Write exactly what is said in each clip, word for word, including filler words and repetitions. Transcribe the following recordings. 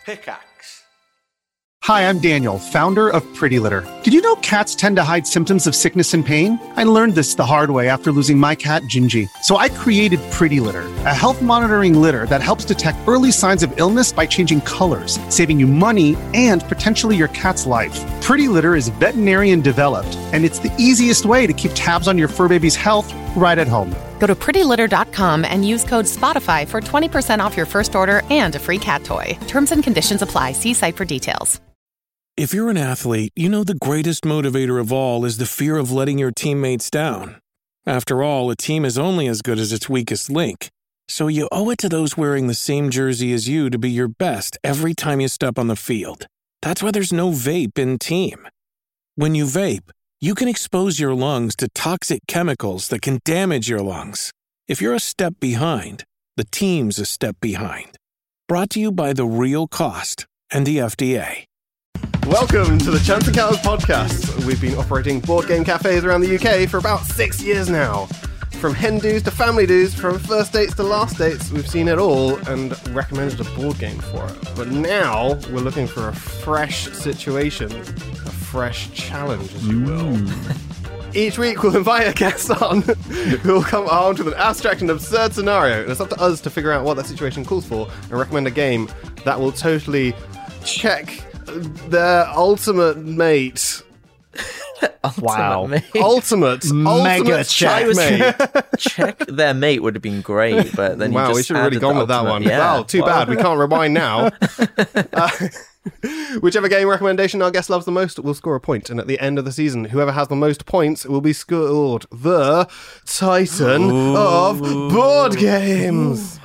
Pickaxe. Hi, I'm Daniel, founder of Pretty Litter. Did you know cats tend to hide symptoms of sickness and pain? I learned this the hard way after losing my cat, Gingy. So I created Pretty Litter, a health monitoring litter that helps detect early signs of illness by changing colors, saving you money and potentially your cat's life. Pretty Litter is veterinarian developed, and it's the easiest way to keep tabs on your fur baby's health right at home. Go to pretty litter dot com and use code SPOTIFY for twenty percent off your first order and a free cat toy. Terms and conditions apply. See site for details. If you're an athlete, you know the greatest motivator of all is the fear of letting your teammates down. After all, a team is only as good as its weakest link. So you owe it to those wearing the same jersey as you to be your best every time you step on the field. That's why there's no vape in team. When you vape, you can expose your lungs to toxic chemicals that can damage your lungs. If you're a step behind, the team's a step behind. Brought to you by The Real Cost and the F D A. Welcome to the Chance Encounters podcast. We've been operating board game cafes around the U K for about six years now. From hen do's to family do's, from first dates to last dates, we've seen it all and recommended a board game for it. But now we're looking for a fresh situation, a fresh challenge, as you will. Each week we'll invite a guest on who will come armed with an abstract and absurd scenario, and it's up to us to figure out what that situation calls for and recommend a game that will totally check their ultimate mate. Wow. Mate. Ultimate, Mega ultimate checkmate. Check their mate would have been great, but then you wow, just we should have really gone with that one. Yeah. Wow, too Wow. bad. We can't rewind now. uh, whichever game recommendation our guest loves the most will score a point, and at the end of the season, whoever has the most points will be scored the Titan Ooh. of board games.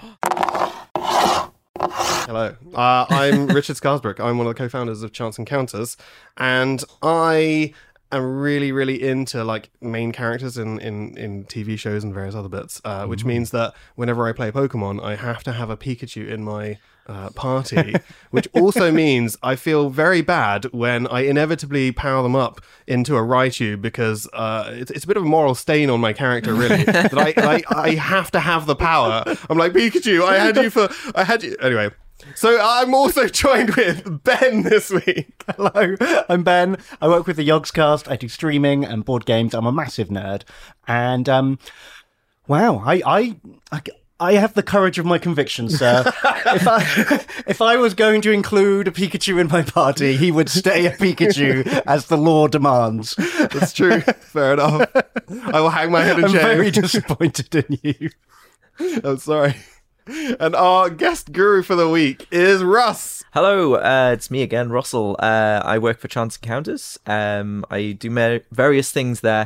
Hello, uh, I'm Richard Scarsbrook. I'm one of the co-founders of Chance Encounters, and I am really, really into like main characters in, in, in T V shows and various other bits, uh, which means that whenever I play Pokemon, I have to have a Pikachu in my uh, party, which also means I feel very bad when I inevitably power them up into a Raichu because uh, it's, it's a bit of a moral stain on my character, really, that I, I, I have to have the power. I'm like, Pikachu, I had you for... I had you... Anyway... So I'm also joined with Ben this week. Hello, I'm Ben. I work with the Yogscast. I do streaming and board games. I'm a massive nerd. And, um, wow, I, I, I, I have the courage of my convictions, sir. if I if I was going to include a Pikachu in my party, he would stay a Pikachu as the law demands. That's true. Fair enough. I will hang my head in I'm shame. I'm very disappointed in you. I'm sorry. And our guest guru for the week is Russ. Hello, uh, it's me again, Russell. Uh, I work for Chance Encounters. Um, I do ma- various things there.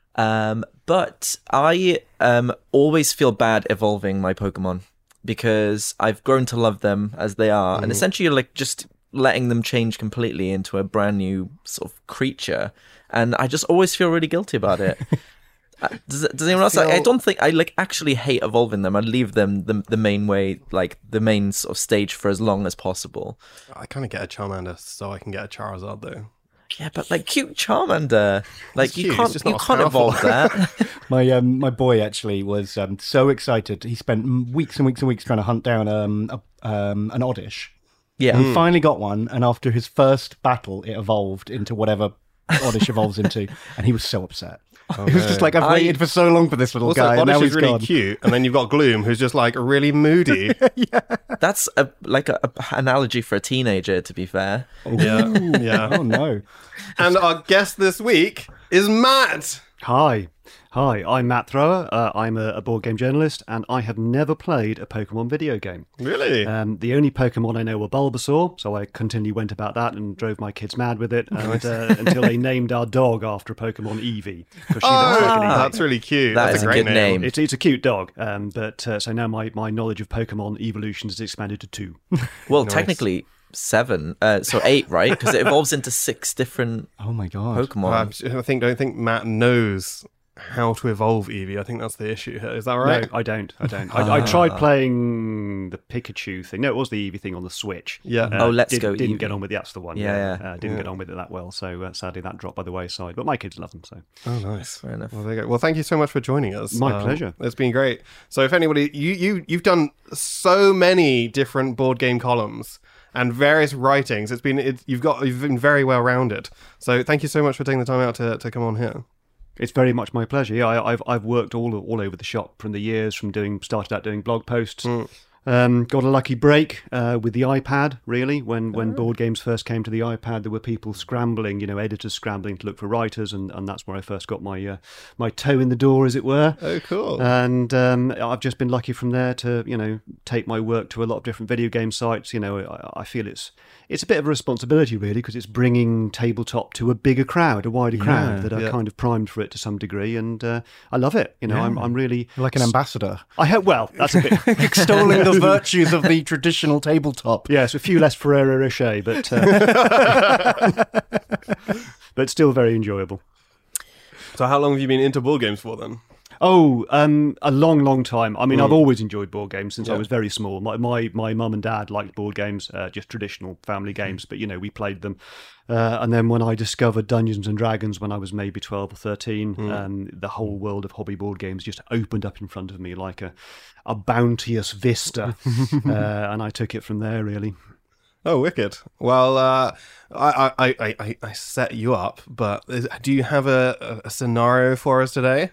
Um, but I um, always feel bad evolving my Pokemon because I've grown to love them as they are. Mm. And essentially you're like just letting them change completely into a brand new sort of creature. And I just always feel really guilty about it. Uh, does, does anyone else? I, I don't think I like actually hate evolving them. I leave them the the main way, like the main sort of stage for as long as possible. I kind of get a Charmander, so I can get a Charizard though. Yeah, but like cute Charmander, like it's you cute, can't you can't evolve that. my um my boy actually was um so excited. He spent weeks and weeks and weeks trying to hunt down um a, um an Oddish. Yeah, and mm. finally got one. And after his first battle, it evolved into whatever Oddish evolves into, and he was so upset. Oh, it was no. just like, I've I, waited for so long for this little also, guy, and now he's really gone. Cute, and then you've got Gloom, who's just like really moody. Yeah, that's a, like a, a analogy for a teenager, to be fair. Ooh. Yeah, yeah. Oh no! And our guest this week is Matt. Hi. Hi, I'm Matt Thrower. Uh, I'm a, a board game journalist, and I have never played a Pokemon video game. Really? Um, the only Pokemon I know were Bulbasaur, so I continually went about that and drove my kids mad with it and, uh, until they named our dog after a Pokemon Eevee. She oh, looks like an Eevee. That's really cute. That that's is a great good name. name. It's, it's a cute dog, um, but uh, so now my, my knowledge of Pokemon evolutions has expanded to two. Well, nice. Technically... Seven, uh, so eight, right? Because it evolves into six different. Oh my god! Pokemon. Uh, I think don't think Matt knows how to evolve Eevee. I think that's the issue here. Is that right? No, I don't. I don't. I, I tried playing the Pikachu thing. No, it was the Eevee thing on the Switch. Yeah. Uh, oh, let's did, go. Didn't Eevee. get on with it. That's the one. Yeah, yeah. Uh, didn't yeah. get on with it that well. So uh, sadly, that dropped by the wayside. But my kids love them. So. Oh, nice. Fair enough. Well, there you go. Well, thank you so much for joining us. My um, pleasure. It's been great. So, if anybody, you you you've done so many different board game columns. and various writings. It's been it, you've got you've been very well rounded. So thank you so much for taking the time out to, to come on here. It's very much my pleasure. Yeah, I, I've I've worked all all over the shop from the years from doing started out doing blog posts. Mm. Um, got a lucky break uh, with the iPad, really. When when oh. board games first came to the iPad, there were people scrambling, you know, editors scrambling to look for writers, and, and that's where I first got my uh, my toe in the door, as it were. Oh, cool. And um, I've just been lucky from there to, you know, take my work to a lot of different video game sites. You know, I, I feel it's it's a bit of a responsibility, really, because it's bringing tabletop to a bigger crowd, a wider yeah, crowd that are yeah. kind of primed for it to some degree, and uh, I love it. You know, yeah. I'm I'm really You're like an ambassador. I hope. Well, that's a bit extolling the virtues of the traditional tabletop. Yes, a few less Ferrero Rocher, but uh, but still very enjoyable. So, how long have you been into board games for then? Oh, um, a long, long time. I mean, mm. I've always enjoyed board games since yeah. I was very small. My my my mum and dad liked board games, uh, just traditional family games, but you know, we played them. Uh, and then when I discovered Dungeons and Dragons when I was maybe twelve or thirteen, mm. um, the whole world of hobby board games just opened up in front of me like a a bounteous vista, uh, and I took it from there, really. Oh, wicked. Well, uh, I, I, I, I, I set you up, but is, do you have a, a scenario for us today?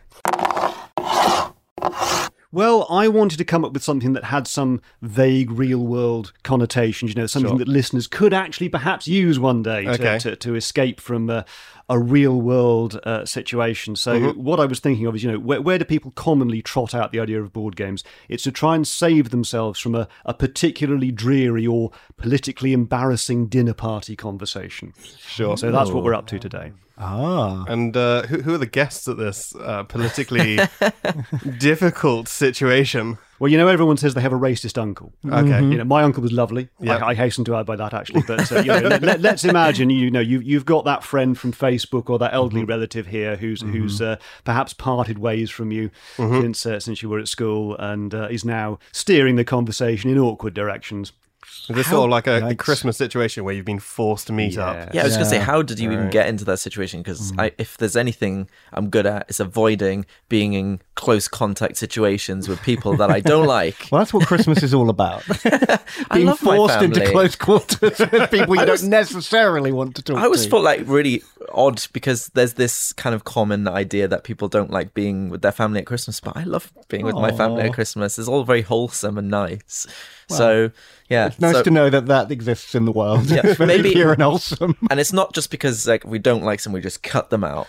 Well, I wanted to come up with something that had some vague real-world connotations, you know, something sure. that listeners could actually perhaps use one day to, okay. to, to escape from uh, a real-world uh, situation. So mm-hmm. what I was thinking of is, you know, where, where do people commonly trot out the idea of board games? It's to try and save themselves from a, a particularly dreary or politically embarrassing dinner party conversation. Sure. So that's what we're up to today. Ah. And uh, who, who are the guests at this uh, politically difficult situation? Well, you know, everyone says they have a racist uncle. Okay. Mm-hmm. You know, my uncle was lovely. Yep. I, I hasten to add by that, actually. But, uh, you know, let, let's imagine, you know, you, you've got that friend from Facebook or that elderly mm-hmm. relative here who's mm-hmm. who's uh, perhaps parted ways from you mm-hmm. since, uh, since you were at school and uh, is now steering the conversation in awkward directions. Is this How, sort of like a, a yikes. Christmas situation where you've been forced to meet yeah. up? Yeah, I was yeah. going to say, how did you right. even get into that situation? Because Mm. if there's anything I'm good at, it's avoiding being in close contact situations with people that I don't like. Well, that's what Christmas is all about. Being love my forced into family. close quarters with people you I don't was- necessarily want to talk to. I always felt like really odd because there's this kind of common idea that people don't like being with their family at Christmas, but I love being with my family Aw. at Christmas. It's all very wholesome and nice. So, yeah. It's nice so, to know that that exists in the world. Yeah, It's very maybe- pure and wholesome. and it's not just because like we don't like someone, we just cut them out.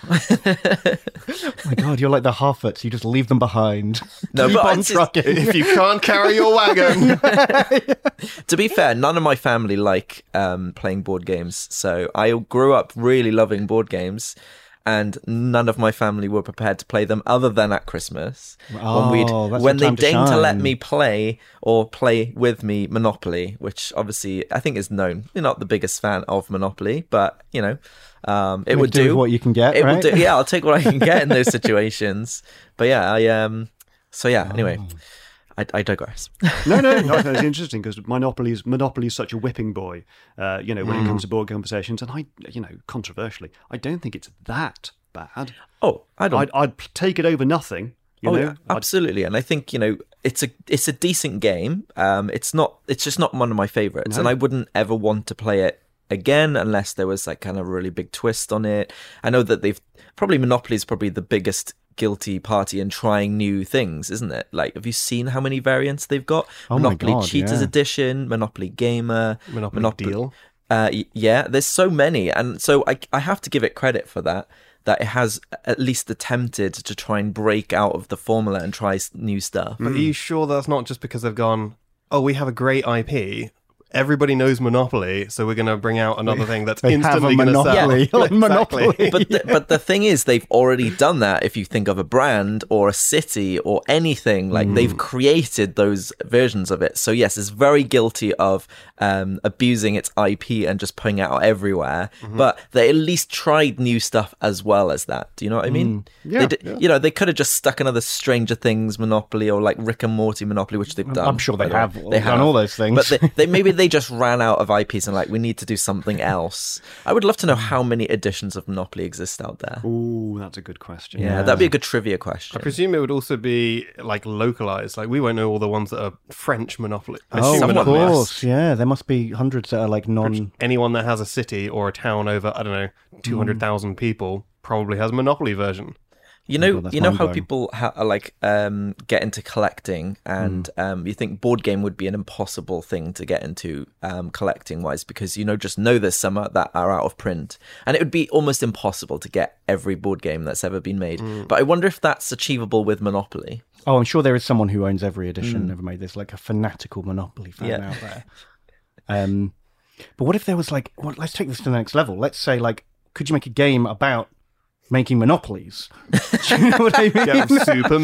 Oh my God, you're like the Harfords. You just leave them behind. No, Keep but on it's just- trucking. If you can't carry your wagon. To be fair, none of my family like um, playing board games. So I grew up really loving board games, and none of my family were prepared to play them other than at Christmas. Oh, when we'd, that's when your they time to deigned to let shine. me play or play with me Monopoly, which obviously I think is known. You're not the biggest fan of Monopoly, but you know, um, it Make would do do with what you can get, It right? would do. Yeah, I'll take what I can get in those situations. But yeah, I um. So yeah. Anyway. Oh. I, I digress. No, no, no, no, it's interesting because Monopoly is Monopoly is such a whipping boy, uh, you know, when Mm. it comes to board conversations. And I, you know, controversially, I don't think it's that bad. Oh, I don't. I'd, I'd take it over nothing. You oh, know, yeah, absolutely. And I think you know it's a it's a decent game. Um, it's not. It's just not one of my favorites, No. and I wouldn't ever want to play it again unless there was like kind of a really big twist on it. I know that they've probably Monopoly is probably the biggest guilty party in trying new things, isn't it? Like, have you seen how many variants they've got? Oh my Monopoly God, Cheaters yeah. Edition, Monopoly Gamer, Monopoly Deal. Uh, y- yeah, there's so many, and so I I have to give it credit for that. That it has at least attempted to try and break out of the formula and try s- new stuff. But are you sure that's not just because they've gone, oh, we have a great I P, everybody knows Monopoly, so we're going to bring out another thing that's They have instantly a going to sell. monopoly Yeah, on Monopoly. But the, but the thing is, they've already done that. If you think of a brand or a city or anything, like they've created those versions of it. So yes, it's very guilty of um, abusing its I P and just putting it out everywhere. But they at least tried new stuff as well as that. Do you know what I mean? Yeah, They d- yeah. You know, they could have just stuck another Stranger Things Monopoly or like Rick and Morty Monopoly, which they've done. I'm sure they by the way. have all- done all those things. But they, they maybe they just ran out of I Ps and like, we need to do something else. I would love to know how many editions of Monopoly exist out there. Ooh, that's a good question. Yeah, that'd be a good trivia question. I presume it would also be like localized. Like we won't know all the ones that are French Monopoly. I Oh, assume of Monopoly has- course. Yeah, there must be hundreds that are like non. Anyone that has a city or a town over, I don't know, two hundred thousand people probably has a Monopoly version. You know, God, that's you know how mind-blowing. people ha- are like um, get into collecting, and um, you think board game would be an impossible thing to get into um, collecting wise, because you know just know there's some that are out of print, and it would be almost impossible to get every board game that's ever been made. But I wonder if that's achievable with Monopoly. Oh, I'm sure there is someone who owns every edition ever made. There's like a fanatical Monopoly fan Yeah. out there. Um, but what if there was like, well, let's take this to the next level. Let's say like, could you make a game about making monopolies? Do you know what I mean? Get super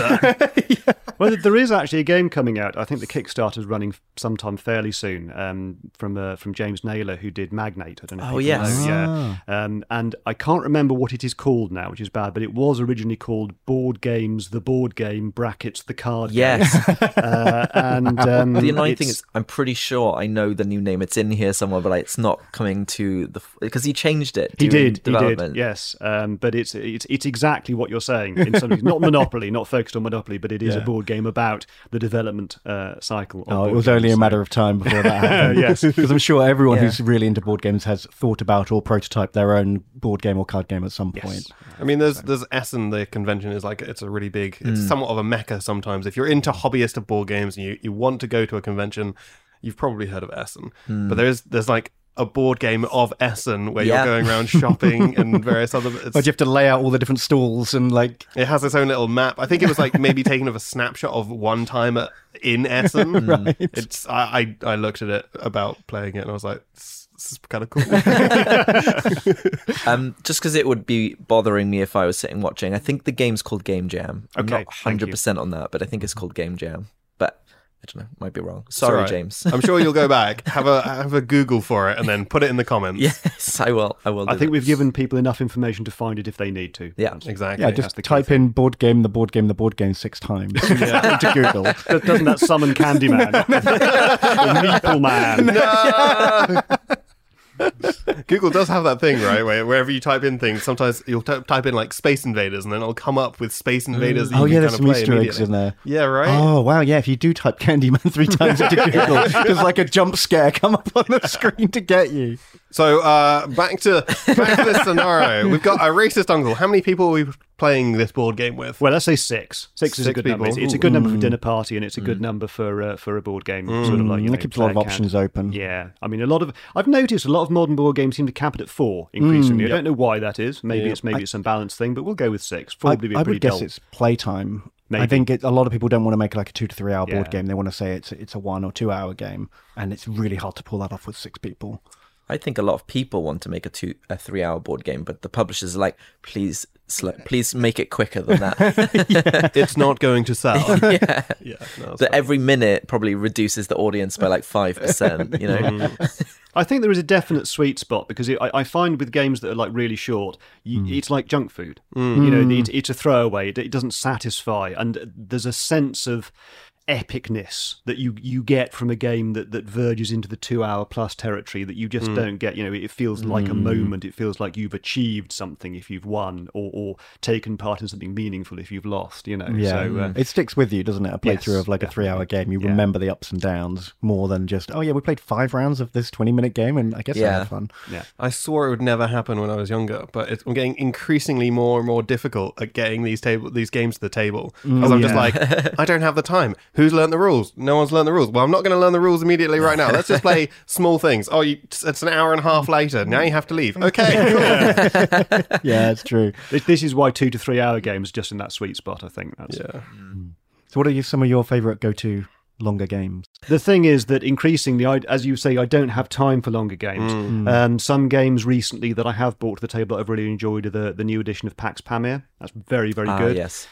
meta. Well, there is actually a game coming out. I think the Kickstarter's running sometime fairly soon. Um, from uh, from James Naylor, who did Magnate. I don't know. If Oh, people yes. know. Yeah. Um, and I can't remember what it is called now, which is bad. But it was originally called Board Games: The Board Game (brackets the Card Game). Yes. Uh, and um, The annoying thing it's- is, I'm pretty sure I know the new name. It's in here somewhere, but like, it's not coming to the because he changed it. He during did, he development. did, yes. Um, but it's it's it's exactly what you're saying. In some, not Monopoly, not focused on Monopoly, but it is Yeah. a board game about the development uh, cycle. Of Oh, it board was only a games. matter of time before that happened. Yes. Because I'm sure everyone Yeah. who's really into board games has thought about or prototyped their own board game or card game at some point. I mean, there's there's Essen. The convention is like it's a really big. It's Hmm. somewhat of a mecca sometimes. If you're into hobbyist of board games and you, you want to go to a convention, you've probably heard of Essen. Hmm. But there's there's like a board game of Essen where Yeah. you're going around shopping and various other. It's, But you have to lay out all the different stalls and like, it has its own little map. I think it was like maybe taken of a snapshot of one time at, in Essen. Right. It's I, I I looked at it about playing it and I was like, this, this is kind of cool. Um, just because it would be bothering me if I was sitting watching. I think the game's called Game Jam. I'm Okay, not thank you. one hundred percent on that, but I think it's called Game Jam. But I don't know, might be wrong. It's Sorry, all right. James. I'm sure you'll go back, have a have a Google for it, and then put it in the comments. Yes, I will. I will. Do I think that. we've given people enough information to find it if they need to. Yeah. Exactly. yeah, that's just the key type thing. in board game, the board game, the board game six times into Google. Doesn't that summon Candyman? The Meeple Man. Google does have that thing, right? Where wherever you type in things, sometimes you'll t- type in like Space Invaders, and then it'll come up with Space Invaders. that Oh you yeah, can there's kind some of play Easter eggs immediately. in there. Yeah, right. Oh wow, yeah. If you do type Candyman three times into Google, there's like a jump scare come up on the screen to get you. So uh, back to back to this scenario. We've got a racist uncle. How many people are we playing this board game with? Well, let's say six. Six is a Six good number. It's, people. it's a good number for dinner party, and it's a good number for uh, for a board game. Sort of like you Mm, know, it keeps a lot of player count. options open. Yeah, I mean, a lot of I've noticed a lot of modern board games seem to cap it at four increasingly. I don't know why that is. Maybe Yep. it's maybe it's some balance thing, but we'll go with six. I, Probably be I pretty would guess dull. it's playtime. I Maybe. think it, a lot of people don't want to make like a two to three hour board Yeah. game. They want to say it's it's a one or two hour game, and it's really hard to pull that off with six people. I think a lot of people want to make a two, a three-hour board game, but the publishers are like, please, sl- please make it quicker than that. It's not going to sell. yeah. yeah, no, that's That fine. every minute probably reduces the audience by like five percent. You know. I think there is a definite sweet spot because it, I, I find with games that are like really short, you, it's like junk food. You know, it, it's a throwaway. It, it doesn't satisfy, and there's a sense of epicness that you you get from a game that, that verges into the two hour plus territory that you just don't get. You know, it feels like a moment. It feels like you've achieved something if you've won, or, or taken part in something meaningful if you've lost. You know, Yeah, so uh, it sticks with you, doesn't it? A playthrough Yes, of like a three hour game. You Yeah. remember the ups and downs more than just, oh yeah, we played five rounds of this twenty minute game, and I guess I Yeah. had fun. yeah. I swore it would never happen when I was younger, but it's, I'm getting increasingly more and more difficult at getting these table these games to the table because I'm just yeah. like, I don't have the time. Who's learned the rules? No one's learned the rules. Well, I'm not going to learn the rules immediately right now. Let's just play small things. Oh, you, it's an hour and a half later. Now you have to leave. Okay, cool. Yeah, it's true. This, this is why two to three hour games are just in that sweet spot. I think that's Yeah. So, what are you, some of your favourite go to longer games? The thing is that increasingly, I, as you say, I don't have time for longer games. Um, some games recently that I have brought to the table that I've really enjoyed are the, the new edition of Pax Pamir. That's very, very Ah, good. yes.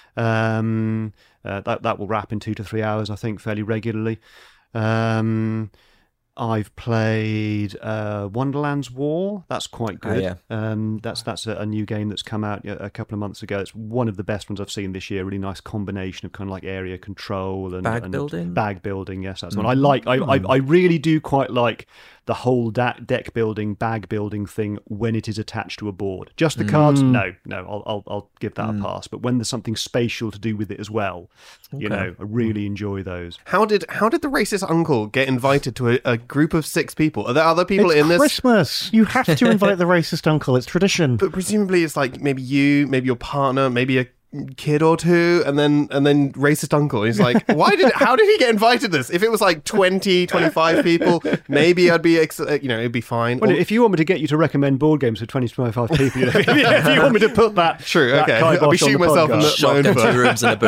Um, uh, that that will wrap in two to three hours, I think, fairly regularly. Um, I've played uh, Wonderland's War. That's quite good. Oh, yeah. um, that's that's a, a new game that's come out a couple of months ago. It's one of the best ones I've seen this year. Really nice combination of kind of like area control and Bag and building? Bag building, yes, that's Mm. one I like. I, I I really do quite like the whole da- deck building, bag building thing when it is attached to a board. Just the cards, Mm. no, no, I'll I'll, I'll give that a pass. But when there's something spatial to do with it as well, you Okay. know, I really enjoy those. How did how did the racist uncle get invited to a, a group of six people? Are there other people It's in this? Christmas. You have to invite the racist uncle. It's tradition. But presumably it's like maybe you, maybe your partner, maybe a kid or two, and then and then racist uncle. He's like, why did how did he get invited to this? If it was like twenty, twenty-five people, maybe I'd be ex- you know, it'd be fine. Well, Or- if you want me to get you to recommend board games for twenty to twenty-five people, you know, if you want me to put that, True, that okay. kibosh I'll be on shooting the myself in podcast. the- my own Shotgun, foot. two rooms and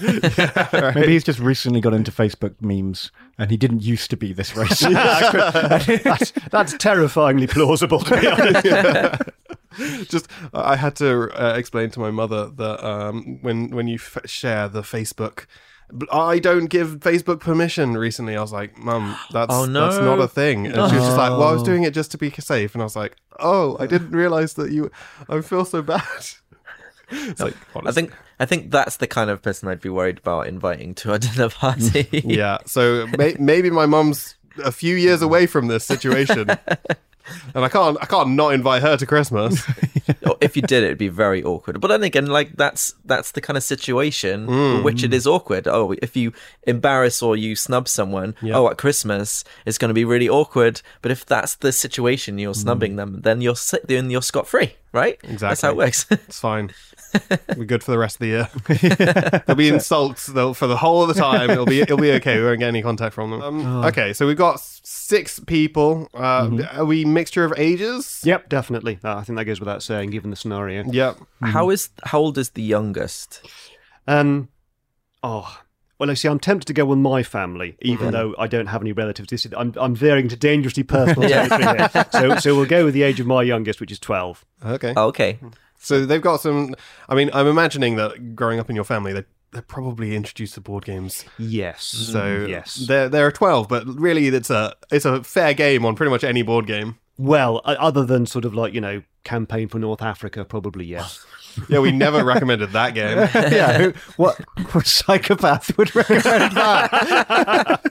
a boom. Maybe he's just recently got into Facebook memes and he didn't used to be this racist. that's, that's terrifyingly plausible, to be honest. Just, I had to uh, explain to my mother that um, when when you f- share the Facebook, I don't give Facebook permission. Recently, I was like, "Mum, that's Oh, no. that's not a thing." And she was just like, "Well, I was doing it just to be safe." And I was like, "Oh, I didn't realize that you. I feel so bad." It's like, I honestly. think I think that's the kind of person I'd be worried about inviting to a dinner party. Yeah. So may- maybe my mum's a few years away from this situation. And I can't, I can't not invite her to Christmas. Or if you did, it'd be very awkward. But then again, like that's that's the kind of situation for which it is awkward. Oh, if you embarrass or you snub someone, Yeah. oh, at Christmas it's going to be really awkward. But if that's the situation, you're snubbing them, then you're si- then you're scot free, right? That's how it works. It's fine. We're good for the rest of the year. There'll be insults though for the whole of the time. It'll be it'll be okay. We won't get any contact from them. Um, Okay, so we've got six people. Uh, Are we mixture of ages? Yep, definitely. Uh, I think that goes without saying, given the scenario. Yep. How is how old is the youngest? Um, oh, well, I see. I'm tempted to go with my family, even though I don't have any relatives. This is, I'm I'm veering into dangerously personal Yeah. territory here. So so we'll go with the age of my youngest, which is twelve. Okay. Oh, okay. So they've got some. I mean, I'm imagining that growing up in your family, they they're probably introduced to board games. Yes. So yes. they're they're twelve, but really it's a it's a fair game on pretty much any board game. Well, o- other than sort of like, you know, Campaign for North Africa, probably yes. Yeah, we never recommended that game. yeah, who, what, what psychopath would recommend that?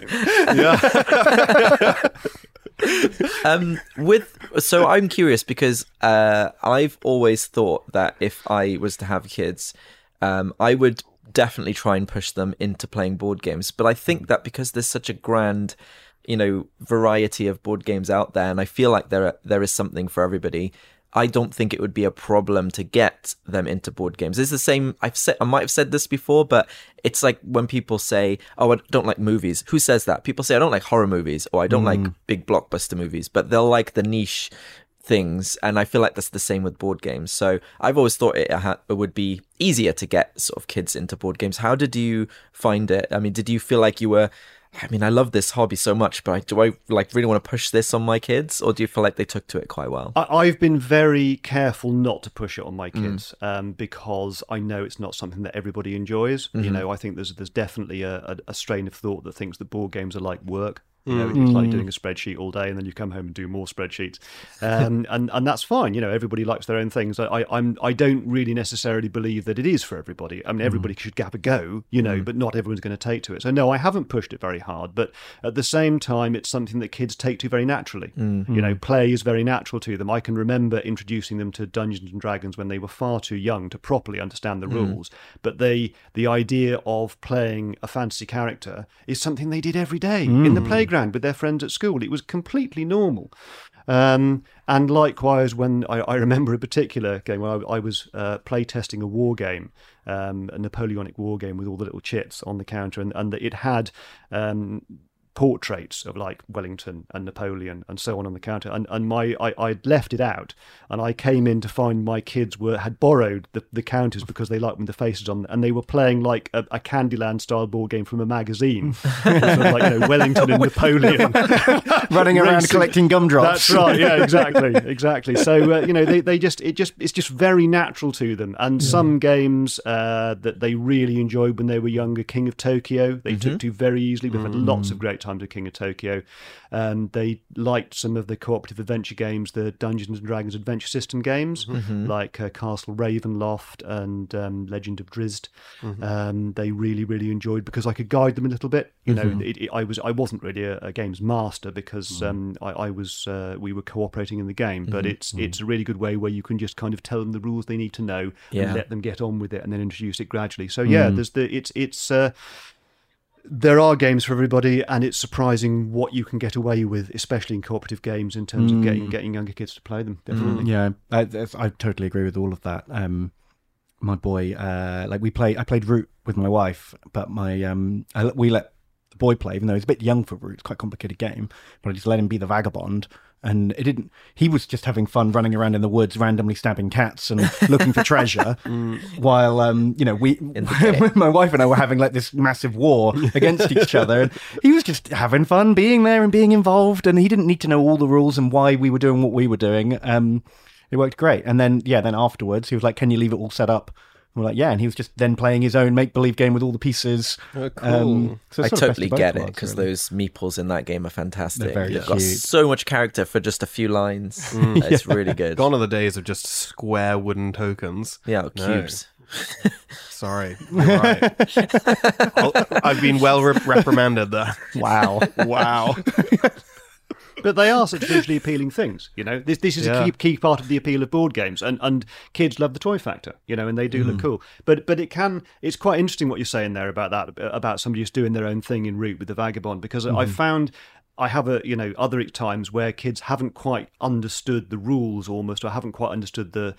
Yeah. um with so I'm curious because uh I've always thought that if I was to have kids, um I would definitely try and push them into playing board games, but I think that because there's such a grand, you know, variety of board games out there, and I feel like there are, there is something for everybody, I don't think it would be a problem to get them into board games. It's the same. I've said, I might have said this before, but it's like when people say, "Oh, I don't like movies." Who says that? People say, "I don't like horror movies," or "I don't like big blockbuster movies," but they'll like the niche things. And I feel like that's the same with board games. So I've always thought it, ha- it would be easier to get sort of kids into board games. How did you find it? I mean, did you feel like you were, I mean, I love this hobby so much, but I, do I like really want to push this on my kids, or do you feel like they took to it quite well? I, I've been very careful not to push it on my kids um, because I know it's not something that everybody enjoys. You know, I think there's there's definitely a, a, a strain of thought that thinks that board games are like work. You know, it's like doing a spreadsheet all day and then you come home and do more spreadsheets, um, and and that's fine. You know, everybody likes their own things. I, I I'm I don't really necessarily believe that it is for everybody. I mean, everybody should have a go, you know, but not everyone's going to take to it. So no, I haven't pushed it very hard. But at the same time, it's something that kids take to very naturally. You know, play is very natural to them. I can remember introducing them to Dungeons and Dragons when they were far too young to properly understand the rules. But they the idea of playing a fantasy character is something they did every day in the playground with their friends at school. It was completely normal. Um, and likewise, when I, I remember a particular game when I, I was uh, play testing a war game, um, a Napoleonic war game with all the little chits on the counter, and, and it had um, portraits of like Wellington and Napoleon and so on on the counter, and and my I, I'd left it out, and I came in to find my kids were had borrowed the, the counters because they liked when the faces on, and they were playing like a, a Candyland style board game from a magazine, sort of like, you know, Wellington and Napoleon Running around Racing. collecting gumdrops. That's right. Yeah, exactly, exactly. So uh, you know, they, they just it just it's just very natural to them. And some games uh, that they really enjoyed when they were younger, King of Tokyo, they took to very easily. We've had lots of great times Times of King of Tokyo. Um, they liked some of the cooperative adventure games, the Dungeons and Dragons adventure system games, mm-hmm. like uh, Castle Ravenloft and um, Legend of Drizzt. Mm-hmm. Um, they really, really enjoyed because I could guide them a little bit. You know, mm-hmm. it, it, I was I wasn't really a, a games master because mm-hmm. um, I, I was uh, we were cooperating in the game, but mm-hmm. it's mm-hmm. it's a really good way where you can just kind of tell them the rules they need to know yeah. and let them get on with it, and then introduce it gradually. So yeah, mm-hmm. there's the it's it's. Uh, There are games for everybody, and it's surprising what you can get away with, especially in cooperative games, in terms mm. of getting getting younger kids to play them. Definitely, mm, yeah, I, I totally agree with all of that. Um, my boy, uh, like we play, I played Root with my wife, but my um, I, we let the boy play, even though he's a bit young for Root. It's quite a complicated game, but I just let him be the vagabond. And it didn't. He was just having fun running around in the woods, randomly stabbing cats and looking for treasure. mm. While um, you know, we, my wife and I were having like this massive war against each other. And he was just having fun, being there and being involved. And he didn't need to know all the rules and why we were doing what we were doing. Um, it worked great. And then yeah, then afterwards he was like, "Can you leave it all set up?" We're like, yeah, and he was just then playing his own make-believe game with all the pieces. Oh, cool. Um, so I totally get it, because really. those meeples in that game are fantastic. They're very They've cute. got so much character for just a few lines. Mm. It's yeah. really good. Gone are the days of just square wooden tokens. Yeah, no. cubes. Sorry, you're right. I've been well re- reprimanded there. Wow. Wow. But they are such visually appealing things, you know. This this is yeah. a key key part of the appeal of board games, and, and kids love the toy factor, you know, and they do mm. look cool. But but it can it's quite interesting what you're saying there about that about somebody just doing their own thing in Root with the Vagabond, because mm. I found I have a you know other times where kids haven't quite understood the rules almost, or haven't quite understood the.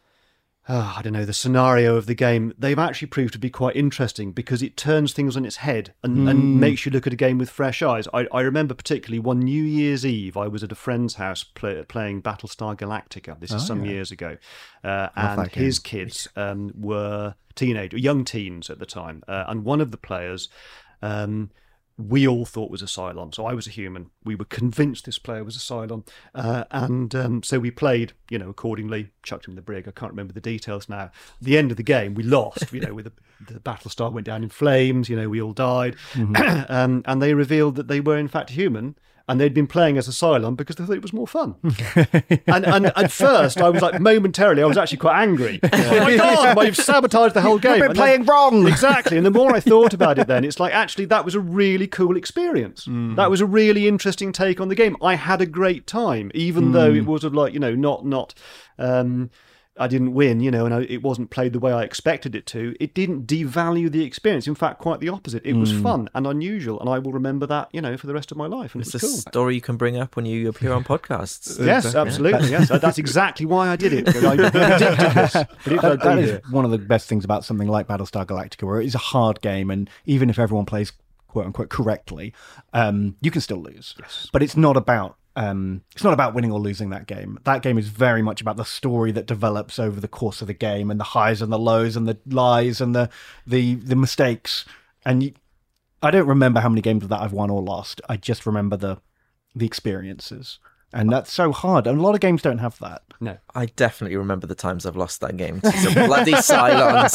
Oh, I don't know, the scenario of the game, they've actually proved to be quite interesting because it turns things on its head and, mm. and makes you look at a game with fresh eyes. I, I remember particularly one New Year's Eve, I was at a friend's house play, playing Battlestar Galactica. This is oh, some yeah. years ago. Uh, and his kids um, were teenage, young teens at the time. Uh, and one of the players... Um, we all thought was a Cylon. So I was a human. We were convinced this player was a Cylon. Uh, and um, so we played, you know, accordingly, chucked him in the brig. I can't remember the details now. At the end of the game, we lost, you know, with the, the Battlestar went down in flames, you know, we all died. Mm-hmm. um, and they revealed that they were in fact human. And they'd been playing as a Cylon because they thought it was more fun. and, and at first, I was like, momentarily, I was actually quite angry. Yeah. Oh my God, you've sabotaged the whole game. You've been and playing then, wrong. Exactly. And the more I thought about it then, it's like, actually, that was a really cool experience. Mm. That was a really interesting take on the game. I had a great time, even mm. though it was like, you know, not, not, um, I didn't win, you know, and I, it wasn't played the way I expected it to. It didn't devalue the experience. In fact, quite the opposite. It mm. was fun and unusual, and I will remember that, you know, for the rest of my life. And it's it was a cool. story you can bring up when you appear on podcasts. Yes, absolutely. Yes, that's exactly why I did it. I predicted this. That, that is one of the best things about something like Battlestar Galactica, where it is a hard game, and even if everyone plays quote unquote correctly, um, you can still lose. Yes. But it's not about. Um, it's not about winning or losing that game. That game is very much about the story that develops over the course of the game, and the highs and the lows, and the lies and the the, the mistakes. And you, I don't remember how many games of that I've won or lost. I just remember the the experiences, and that's so hard. And a lot of games don't have that. No, I definitely remember the times I've lost that game to some bloody Cylons.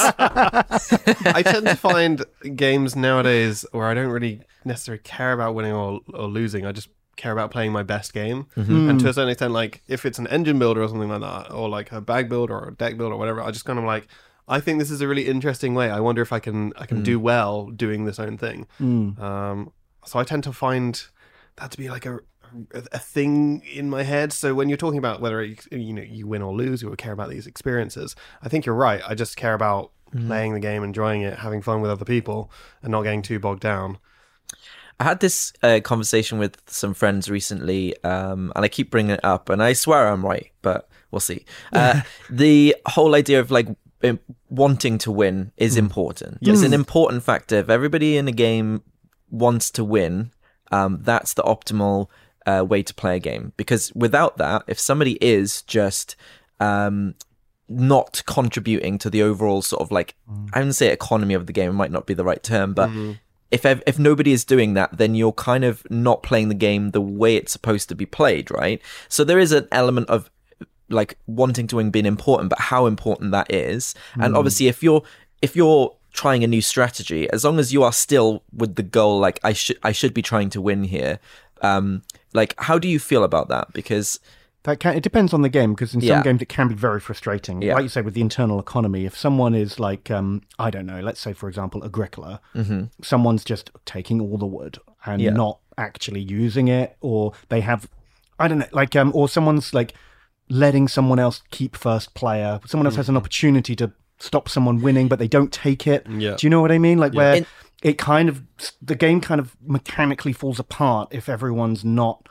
I tend to find games nowadays where I don't really necessarily care about winning or, or losing. I just care about playing my best game. Mm-hmm. And to a certain extent, like if it's an engine builder or something like that, or like a bag builder or a deck builder or whatever, I just kind of like, I think this is a really interesting way. I wonder if I can I can mm. do well doing this own thing. Mm. Um, so I tend to find that to be like a a thing in my head. So when you're talking about whether you know you win or lose, you would care about these experiences. I think you're right. I just care about mm. playing the game, enjoying it, having fun with other people, and not getting too bogged down. I had this uh, conversation with some friends recently, um, and I keep bringing it up, and I swear I'm right, but we'll see. Uh, the whole idea of like wanting to win is mm. important. Yes. It's an important factor. If everybody in a game wants to win, um, that's the optimal uh, way to play a game. Because without that, if somebody is just um, not contributing to the overall sort of like, mm. I wouldn't say economy of the game, it might not be the right term, but mm. If if nobody is doing that, then you're kind of not playing the game the way it's supposed to be played, right? So there is an element of like wanting to win being important, but how important that is. Mm. And obviously, if you're if you're trying a new strategy, as long as you are still with the goal, like I should I should be trying to win here. Um, like, how do you feel about that? Because that can, it depends on the game, because in some Yeah. games it can be very frustrating. Yeah. Like you say, with the internal economy, if someone is like, um, I don't know, let's say, for example, Agricola, Mm-hmm. someone's just taking all the wood and Yeah. not actually using it, or they have, I don't know, like, um, or someone's like letting someone else keep first player. Someone else has an opportunity to stop someone winning, but they don't take it. Yeah. Do you know what I mean? Like where In- it kind of, the game kind of mechanically falls apart if everyone's not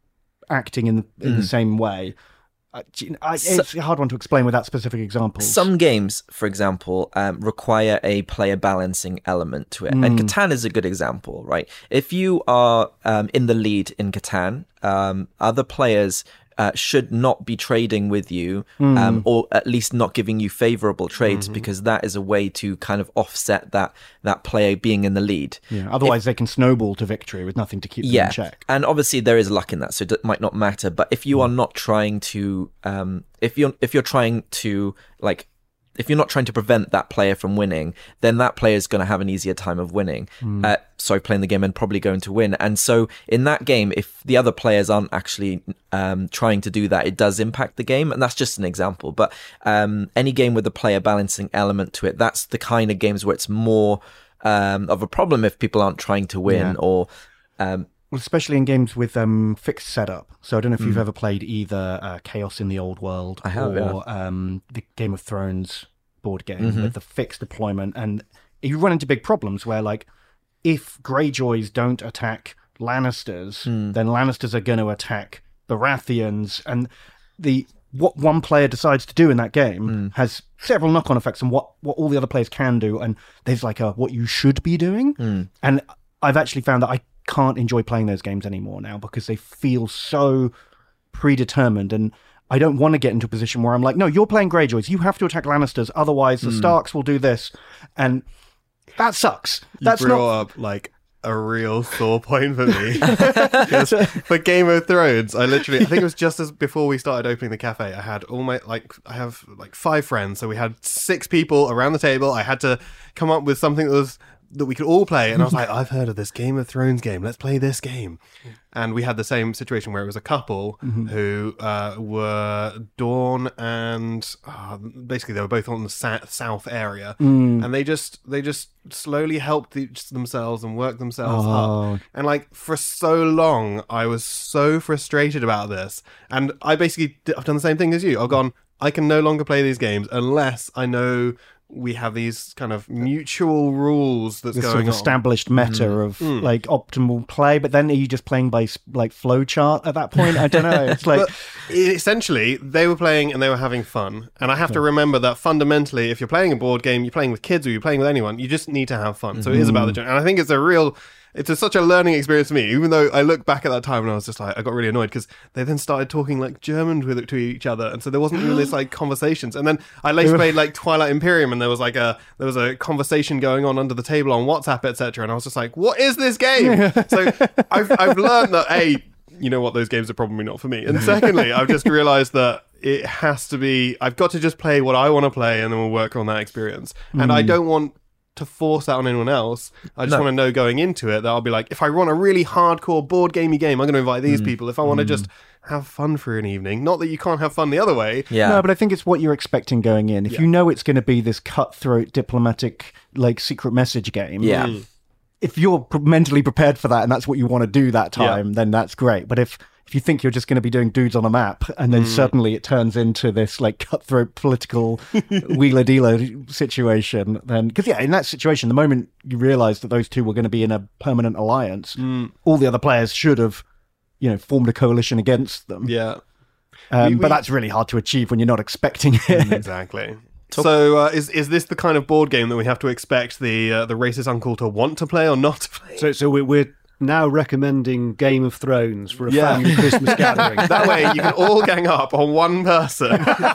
acting in, in the same way. Uh, do you- I, it's a hard one to explain without specific examples. Some games, for example, um, require a player balancing element to it. And Catan is a good example, right? If you are um, in the lead in Catan, um, other players uh, should not be trading with you, um, or at least not giving you favorable trades, because that is a way to kind of offset that that player being in the lead. Yeah, otherwise they can snowball to victory with nothing to keep them Yeah, in check. and obviously there is luck in that, so it might not matter. But if you are not trying to, um, if you're if you're trying to like, if you're not trying to prevent that player from winning, then that player is going to have an easier time of winning. Uh, sorry, playing the game and probably going to win. And so in that game, if the other players aren't actually um, trying to do that, it does impact the game. And that's just an example. But um, any game with a player balancing element to it, that's the kind of games where it's more um, of a problem if people aren't trying to win Yeah. or. Um, Well, especially in games with um, fixed setup. So I don't know if you've ever played either uh, Chaos in the Old World I have, or um, the Game of Thrones board game with the fixed deployment. And you run into big problems where, like, if Greyjoys don't attack Lannisters, then Lannisters are going to attack Baratheons. And the what one player decides to do in that game has several knock-on effects on what, what all the other players can do. And there's like a what you should be doing. And I've actually found that I can't enjoy playing those games anymore now because they feel so predetermined, and I don't want to get into a position where I'm like, no, you're playing Greyjoys, you have to attack Lannisters, otherwise the Starks will do this, and that sucks. That's you brought not up like a real sore point for me. 'Cause for Game of Thrones, I literally, I think it was just as before we started opening the cafe, I had all my, like, I have like five friends, so we had six people around the table. I had to come up with something that was that we could all play, and I was like, I've heard of this Game of Thrones game, let's play this game. And we had the same situation where it was a couple who uh, were Dawn and uh, basically they were both on the sa- south area, and they just they just slowly helped each themselves and worked themselves Oh. up. And like for so long, I was so frustrated about this, and I basically d- I've done the same thing as you. I've gone, I can no longer play these games unless I know we have these kind of mutual rules that's this going sort of on. established meta of like optimal play, but then are you just playing by s- like flowchart at that point? I don't know. It's like But essentially, they were playing and they were having fun. And I have to remember that fundamentally, if you're playing a board game, you're playing with kids or you're playing with anyone, you just need to have fun. So it is about the journey. And I think it's a real, it's a, such a learning experience for me, even though I look back at that time and I was just like, I got really annoyed because they then started talking like German with to each other. And so there wasn't even this like conversations. And then I later played like Twilight Imperium and there was like a, there was a conversation going on under the table on WhatsApp, et cetera. And I was just like, what is this game? So I've, I've learned that, A, you know what, those games are probably not for me. And secondly, I've just realized that it has to be, I've got to just play what I want to play and then we'll work on that experience. And I don't want to force that on anyone else. I just No. want to know going into it that I'll be like, if I run a really hardcore board gamey game, I'm going to invite these people. If I want to just have fun for an evening, not that you can't have fun the other way. yeah. no, but I think it's what you're expecting going in. If Yeah. you know it's going to be this cutthroat diplomatic like secret message game, Yeah. if you're pr- mentally prepared for that and that's what you want to do that time, then that's great. But if if you think you're just going to be doing dudes on a map and then suddenly it turns into this like cutthroat political wheeler dealer situation, then because yeah, in that situation, the moment you realize that those two were going to be in a permanent alliance, all the other players should have, you know, formed a coalition against them. Yeah, Um, We- but we- that's really hard to achieve when you're not expecting it. exactly. So uh, is is this the kind of board game that we have to expect the uh, the racist uncle to want to play or not to play? So, so we're, we're now recommending Game of Thrones for a Yeah. family Christmas gathering. That way you can all gang up on one person.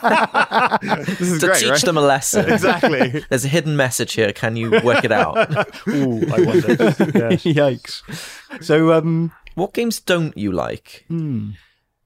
This is to great, teach right? them a lesson. Exactly. There's a hidden message here. Can you work it out? Ooh, I wonder. Yes. Yikes. So, um, What games don't you like? hmm.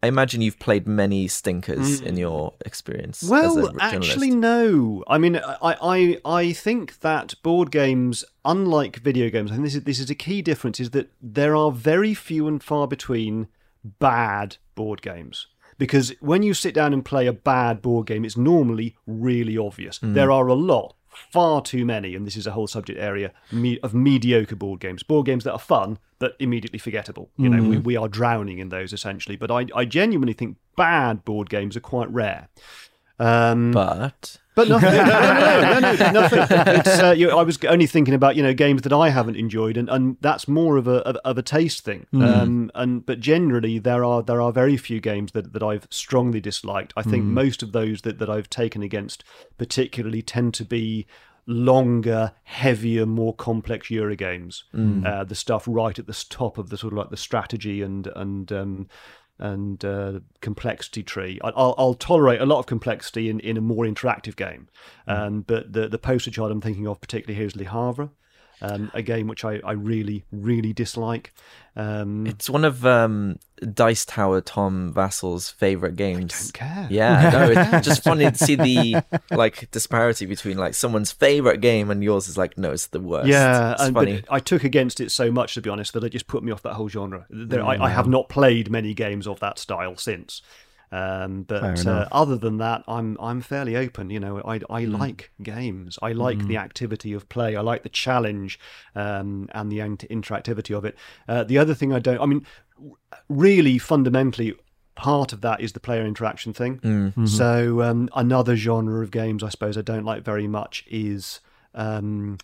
I imagine you've played many stinkers mm. in your experience. Well, as a actually, no. I mean, I, I, I think that board games, unlike video games, I think this is this is a key difference: is that there are very few and far between bad board games. Because when you sit down and play a bad board game, it's normally really obvious. Mm. There are a lot, far too many, and this is a whole subject area, me- of mediocre board games. Board games that are fun, but immediately forgettable. You know, mm. we, we are drowning in those, essentially. But I, I genuinely think bad board games are quite rare. Um, but... But nothing. no, no, no, no, no, nothing. It's, uh, you know, I was only thinking about you know games that I haven't enjoyed, and, and that's more of a of, of a taste thing. Mm. Um, and but generally there are there are very few games that, that I've strongly disliked. I think mm. most of those that, that I've taken against, particularly, tend to be longer, heavier, more complex Euro games. Mm. Uh, the stuff right at the top of the sort of like the strategy and and. Um, and uh, complexity tree. I'll, I'll tolerate a lot of complexity in, in a more interactive game. Um, but the, the poster child I'm thinking of particularly here is Le Havre, um, a game which I, I really, really dislike. Um, it's one of um, Dice Tower Tom Vassel's favourite games. I don't care. Yeah, no, it's just funny to see the like disparity between like someone's favourite game and yours is like, no, it's the worst. Yeah, it's and, funny. But I took against it so much, to be honest, that it just put me off that whole genre. There, mm. I, I have not played many games of that style since. Um, but uh, other than that, I'm I'm fairly open. You know, I I mm. like games. I like mm. the activity of play. I like the challenge um, and the interactivity of it. Uh, the other thing I don't, I mean, really fundamentally, part of that is the player interaction thing. Mm. Mm-hmm. So um, another genre of games, I suppose, I don't like very much is um,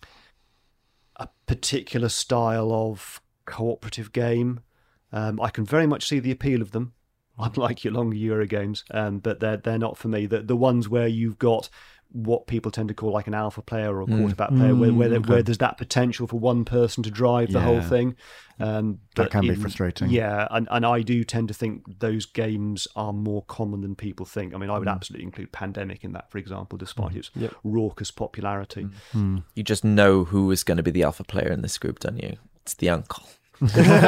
a particular style of cooperative game. Um, I can very much see the appeal of them. Unlike your longer Euro games, um, but they're they're not for me. The the ones where you've got what people tend to call like an alpha player or a quarterback mm. player, where where, okay. where there's that potential for one person to drive the yeah. whole thing. Um, that can in, be frustrating. Yeah, and, and I do tend to think those games are more common than people think. I mean, I would mm. absolutely include Pandemic in that, for example, despite mm. its yep. raucous popularity. Mm. You just know who is going to be the alpha player in this group, don't you? It's the uncle. um,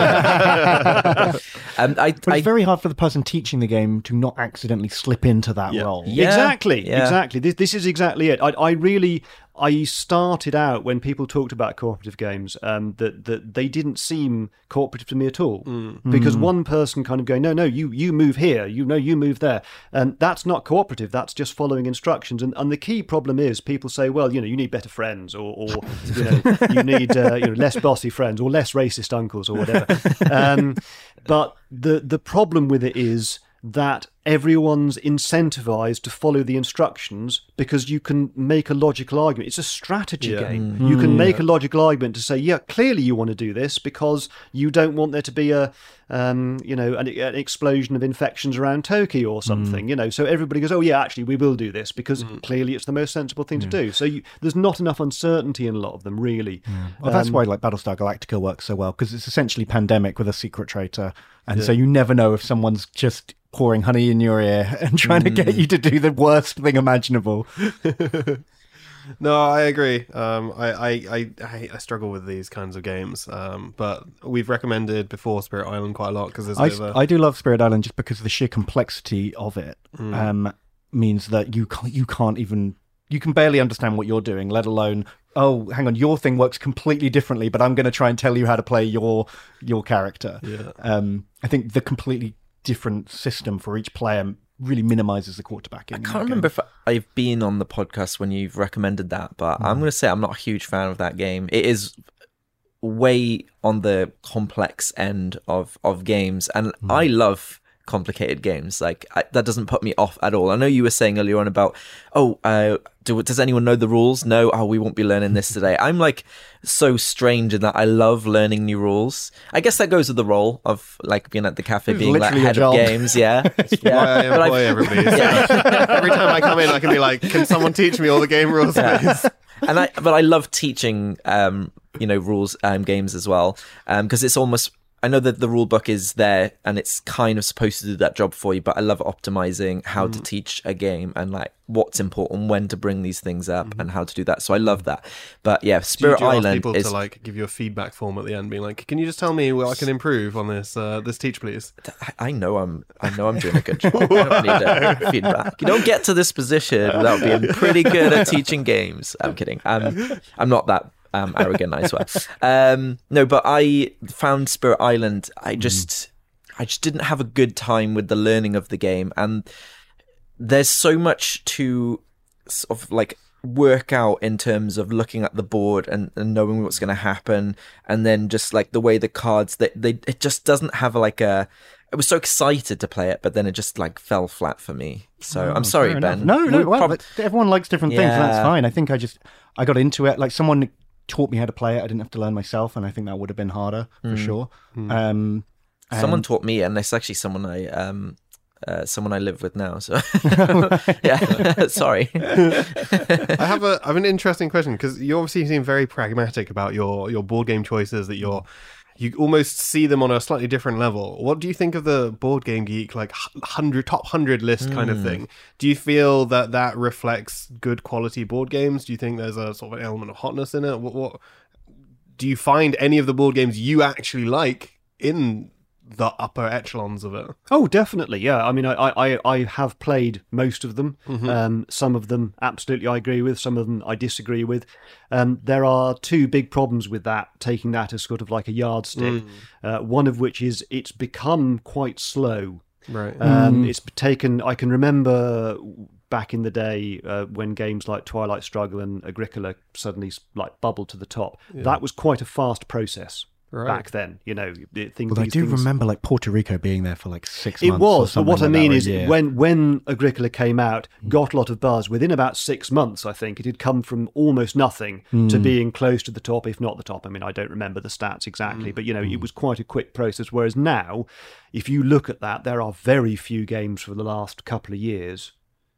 I, but it's I, very hard for the person teaching the game to not accidentally slip into that yeah. role. Yeah, exactly, yeah. exactly. This, this is exactly it. I, I really, I started out when people talked about cooperative games, um, that that they didn't seem cooperative to me at all, mm. because mm. one person kind of going, no, no, you you move here, you know, you move there, and that's not cooperative. That's just following instructions. And and the key problem is people say, well, you know, you need better friends, or, or you know, you need uh, you know less bossy friends, or less racist uncles, or whatever. um, but the the problem with it is that everyone's incentivized to follow the instructions because you can make a logical argument. It's a strategy yeah. game. Mm-hmm. You can make yeah. a logical argument to say, yeah, clearly you want to do this because you don't want there to be a, um, you know, an, an explosion of infections around Tokyo or something, mm. you know. So everybody goes, oh yeah, actually we will do this because mm. clearly it's the most sensible thing yeah. to do. So you, there's not enough uncertainty in a lot of them, really. Yeah. Well, um, that's why like Battlestar Galactica works so well, because it's essentially Pandemic with a secret traitor, and yeah. so you never know if someone's just pouring honey in your ear and trying mm. to get you to do the worst thing imaginable. No, I agree. Um, I, I, I, I struggle with these kinds of games, um, but we've recommended before Spirit Island quite a lot because there's a I, bit of a... I do love Spirit Island just because the sheer complexity of it mm. um, means that you can't, you can't even... You can barely understand what you're doing, let alone, oh, hang on, your thing works completely differently, but I'm going to try and tell you how to play your your character. Yeah. Um, I think the completely different system for each player really minimizes the quarterbacking. I can't remember if I've been on the podcast when you've recommended that, but mm. I'm going to say I'm not a huge fan of that game. It is way on the complex end of, of games, and mm. I love complicated games. Like I, that doesn't put me off at all. I know you were saying earlier on about, oh, uh, do, does anyone know the rules? No, oh, we won't be learning this today. I'm like so strange in that I love learning new rules. I guess that goes with the role of like being at the cafe, it's being like head of games. Yeah, That's yeah. why I employ everybody. So yeah. Every time I come in, I can be like, can someone teach me all the game rules, yeah. please? And I, but I love teaching, um, you know, rules um, games as well, because um, it's almost I know that the rule book is there and it's kind of supposed to do that job for you, but I love optimizing how mm. to teach a game and like what's important, when to bring these things up mm. and how to do that. So I love that. But yeah, Spirit do you, do you Island ask people is to like give you a feedback form at the end, being like, "Can you just tell me what I can improve on this uh, this teach, please?" I, I know I'm I know I'm doing a good job. I don't need uh, feedback. You don't get to this position without being pretty good at teaching games. I'm kidding. Um, I'm not that. Um, arrogant, I swear. Um, no, but I found Spirit Island. I just, mm. I just didn't have a good time with the learning of the game, and there's so much to sort of like work out in terms of looking at the board and, and knowing what's going to happen, and then just like the way the cards that they, it just doesn't have like a. I was so excited to play it, but then it just like fell flat for me. So oh, I'm sorry, Ben. No, no, well, prob- everyone likes different things, yeah. and that's fine. I think I just I got into it like someone taught me how to play it. I didn't have to learn myself, and I think that would have been harder for mm. sure. Mm. Um, someone taught me, and it's actually someone I um, uh, someone I live with now. So yeah, sorry. I have a I have an interesting question, because you obviously seem very pragmatic about your your board game choices. That you're you almost see them on a slightly different level. What do you think of the Board Game Geek like hundred top hundred list kind mm. of thing? Do you feel that that reflects good quality board games? Do you think there's a sort of an element of hotness in it? What, what do you find any of the board games you actually like in the upper echelons of it? Oh, definitely, yeah. I mean, I I, I have played most of them. Mm-hmm. Um, some of them absolutely I agree with. Some of them I disagree with. Um, there are two big problems with that, taking that as sort of like a yardstick. Mm. Uh, one of which is it's become quite slow. Right. Um, mm. It's taken. I can remember back in the day uh, when games like Twilight Struggle and Agricola suddenly like bubbled to the top. Yeah. That was quite a fast process. Right. Back then, you know, things. Well, I do things... remember like Puerto Rico being there for like six it months. It was, but what like I mean is, year. when when Agricola came out, got a lot of buzz. Within about six months, I think it had come from almost nothing mm. to being close to the top, if not the top. I mean, I don't remember the stats exactly, mm. but you know, mm. it was quite a quick process. Whereas now, if you look at that, there are very few games for the last couple of years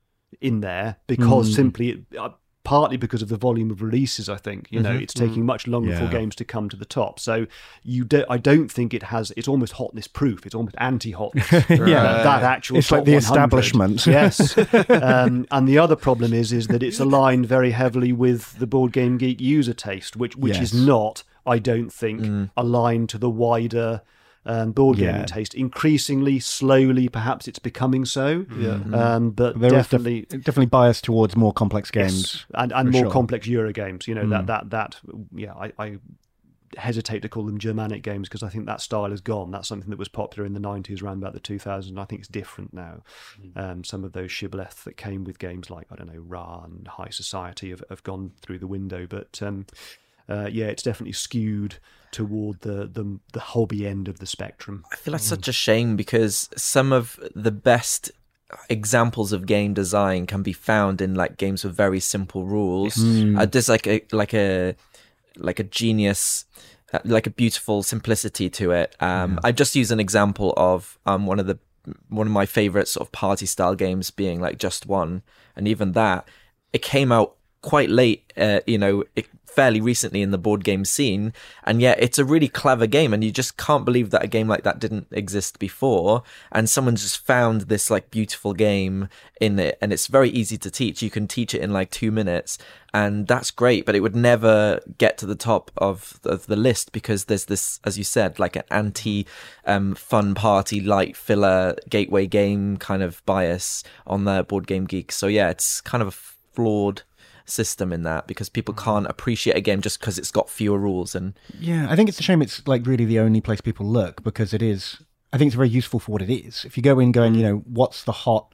in there because mm. simply. Uh, partly because of the volume of releases, I think. You know, mm-hmm. it's taking mm. much longer yeah. for games to come to the top. So you do, I don't think it has, it's almost hotness proof. It's almost anti-hotness. yeah. Uh, that actual It's like the establishment. Yes. um, and the other problem is, is that it's aligned very heavily with the Board Game Geek user taste, which, which yes. is not, I don't think, mm. aligned to the wider Um, board gaming yeah. taste. Increasingly, slowly, perhaps it's becoming so. Yeah. Um, but there definitely, def- definitely biased towards more complex games yes. and and more sure. complex Euro games. You know mm. that that that yeah. I, I hesitate to call them Germanic games because I think that style is gone. That's something that was popular in the nineties, around about the two thousands. I think it's different now. Mm. Um, some of those shibboleths that came with games like I don't know Ra and High Society have, have gone through the window. But um, uh, yeah, it's definitely skewed toward the, the the hobby end of the spectrum. I feel that's mm. such a shame because some of the best examples of game design can be found in like games with very simple rules. Mm. Uh, there's like a like a like a genius, uh, like a beautiful simplicity to it. Um, yeah. I just use an example of um one of the one of my favorite sort of party style games being like Just One, and even that it came out quite late, uh, you know, it, fairly recently in the board game scene, and yet it's a really clever game, and you just can't believe that a game like that didn't exist before, and someone just found this like beautiful game in it, and it's very easy to teach. You can teach it in like two minutes, and that's great, but it would never get to the top of, of the list because there's this, as you said, like an anti um, fun party light filler gateway game kind of bias on the Board Game Geek. So yeah, it's kind of a flawed system in that because people can't appreciate a game just because it's got fewer rules. And yeah, I think it's a shame it's like really the only place people look, because it is, I think it's very useful for what it is. If you go in going, you know, what's the hot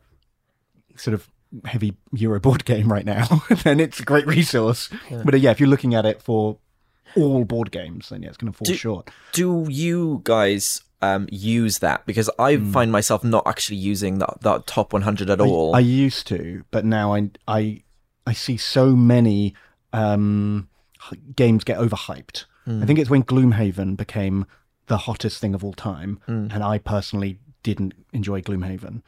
sort of heavy Euro board game right now, then it's a great resource. Yeah. But uh, yeah, if you're looking at it for all board games, then yeah, it's going to fall do, short. Do you guys um, use that? Because I mm. find myself not actually using that, that top one hundred at I, all. I used to, but now I I I see so many um, games get overhyped. Mm. I think it's when Gloomhaven became the hottest thing of all time, mm. and I personally didn't enjoy Gloomhaven,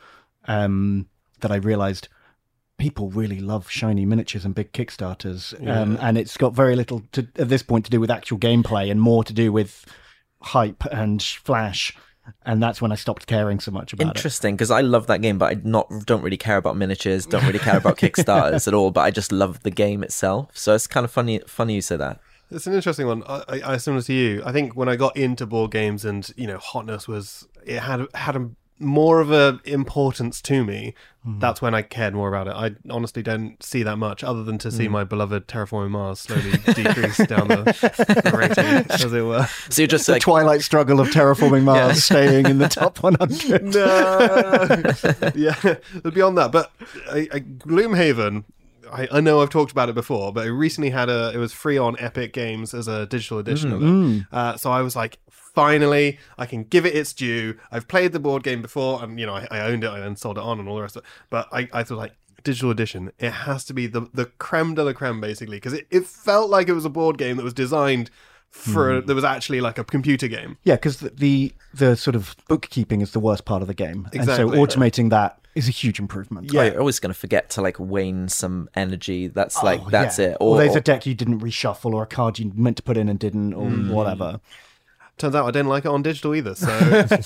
um, that I realised people really love shiny miniatures and big Kickstarters, yeah. um, and it's got very little to, at this point to do with actual gameplay and more to do with hype and flash. And that's when I stopped caring so much about Interesting, because I love that game, but I not don't really care about miniatures, don't really care about Kickstarters at all. But I just love the game itself. So it's kind of funny. Funny you say that. It's an interesting one. I, I, I similar to you. I think when I got into board games and you know hotness was it had had a more of a importance to me. Mm. That's when I cared more about it. I honestly don't see that much, other than to see mm. my beloved Terraforming Mars slowly decrease down the, the rating, as it were. So you're just the like Twilight struggle of Terraforming Mars yeah. staying in the top one hundred. No, yeah. But beyond that, but I, I, Gloomhaven. I, I know I've talked about it before, but it recently had a. It was free on Epic Games as a digital edition mm. of it. Mm. Uh, so I was like, finally, I can give it its due. I've played the board game before, and you know, I, I owned it, I then sold it on, and all the rest of it. But I, I thought like digital edition, it has to be the the creme de la creme, basically, because it, it felt like it was a board game that was designed for mm. a, that was actually like a computer game. Yeah, because the, the the sort of bookkeeping is the worst part of the game, exactly. And so automating that is a huge improvement. Yeah, you're always going to forget to like wane some energy. That's like oh, that's yeah. it. Or, or there's or, a deck you didn't reshuffle, or a card you meant to put in and didn't, or mm. whatever. Turns out I didn't like it on digital either, so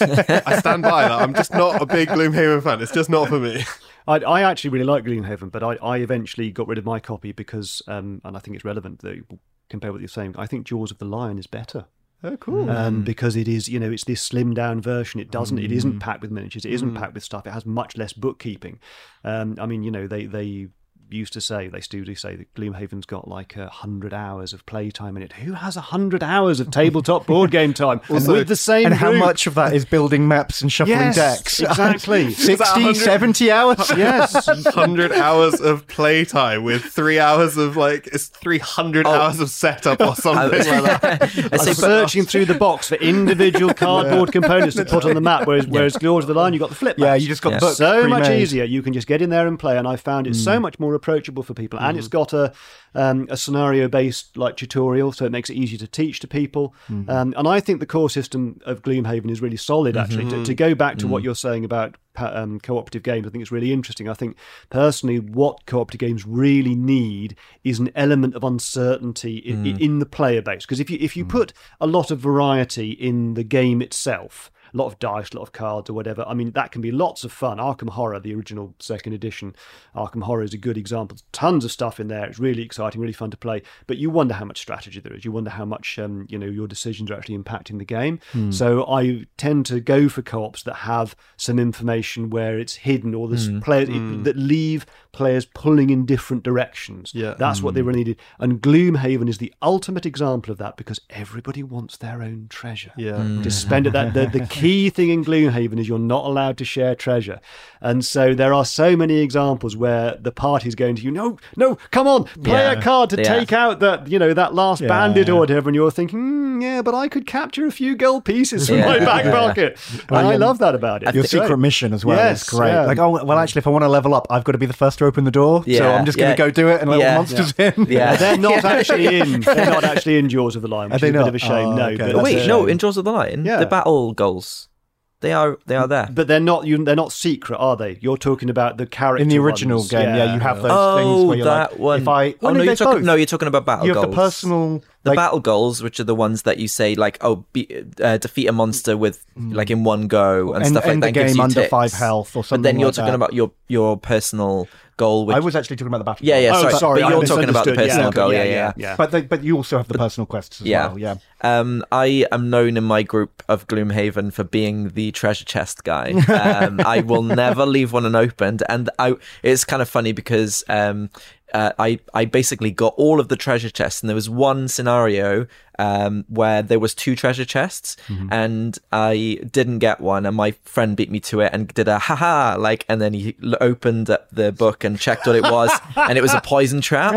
I stand by that. I'm just not a big Gloomhaven fan. It's just not for me. I, I actually really like Gloomhaven, but I, I eventually got rid of my copy because, um, and I think it's relevant that compare what you're saying. I think Jaws of the Lion is better. Oh, cool! Um, because it is, you know, it's this slimmed down version. It doesn't, mm. it isn't packed with miniatures. It isn't mm. packed with stuff. It has much less bookkeeping. Um, I mean, you know, they they used to say, they still do say that Gloomhaven's got like a hundred hours of playtime in it. Who has a hundred hours of tabletop board game time also, with the same and group? How much of that is building maps and shuffling yes, decks? Exactly. sixty, seventy hours? Yes. one hundred hours of playtime with three hours of like, it's three hundred oh. hours of setup or something like that. I'm searching through the box for individual cardboard yeah. components to put on the map, whereas, whereas Jaws of the Lion, you got the flip maps. Yeah, you just got yeah. the book So pre-made. much easier. You can just get in there and play, and I found it mm. so much more approachable for people, and mm. it's got a um, a scenario based like tutorial, so it makes it easier to teach to people. Mm. Um, and I think the core system of Gloomhaven is really solid. Actually, mm-hmm. to, to go back to mm. what you're saying about um, cooperative games, I think it's really interesting. I think personally, what cooperative games really need is an element of uncertainty in, mm. in the player base. Because if you if you mm. put a lot of variety in the game itself, a lot of dice, a lot of cards or whatever, I mean, that can be lots of fun. Arkham Horror, the original second edition, Arkham Horror is a good example. Tons of stuff in there. It's really exciting, really fun to play. But you wonder how much strategy there is. You wonder how much um, you know your decisions are actually impacting the game. Mm. So I tend to go for co-ops that have some information where it's hidden, or there's mm. players mm. that leave players pulling in different directions. Yeah. That's mm. what they really needed. And Gloomhaven is the ultimate example of that, because everybody wants their own treasure. Yeah. Mm. To spend it that the, the key thing in Gloomhaven is you're not allowed to share treasure. And so there are so many examples where the party's going to you, no, no, come on, play yeah. a card to yeah. take out that, you know, that last yeah. bandit or whatever, and you're thinking, mm, yeah, but I could capture a few gold pieces from yeah. my back yeah. pocket. Well, and I yeah. love that about it. Your It's secret great. mission as well Yes, is great. yeah. Like, oh, well, actually, if I want to level up, I've got to be the first to open the door. Yeah. So I'm just going Yeah. to go do it and let Yeah. all the monsters Yeah. in. Yeah. They're not actually in. They're not actually in Jaws of the Lion, which Are is they a bit not? of a shame. Oh, no, okay. but That's Oh, a wait, shame. no, in Jaws of the Lion, Yeah. the battle goals, they are they are there. But they're not. You, they're not secret, are they? You're talking about the character In the original ones. game, yeah. you have those oh, things where you're that like, one. if I... Oh, Oh, no, no, you're they're talking, both. no, you're talking about battle You have goals. the personal... The like, battle goals, which are the ones that you say, like, oh, be, uh, defeat a monster with, like, in one go and end, stuff like end that. the gives game you under ticks. five health or something But then you're like talking that. about your your personal goal. Which, I was actually talking about the battle. yeah, yeah, Oh, sorry, sorry, but I you're talking about the misunderstood. personal Yeah, goal. okay, Yeah, yeah, yeah. yeah. But they, but you also have the personal quests as yeah. well, yeah. Um, I am known in my group of Gloomhaven for being the treasure chest guy. Um, I will never leave one unopened, and I, it's kind of funny because um, uh, I I basically got all of the treasure chests, and there was one scenario um, where there was two treasure chests, mm-hmm. and I didn't get one, and my friend beat me to it and did a haha like, and then he l- opened up the book and checked what it was, and it was a poison trap.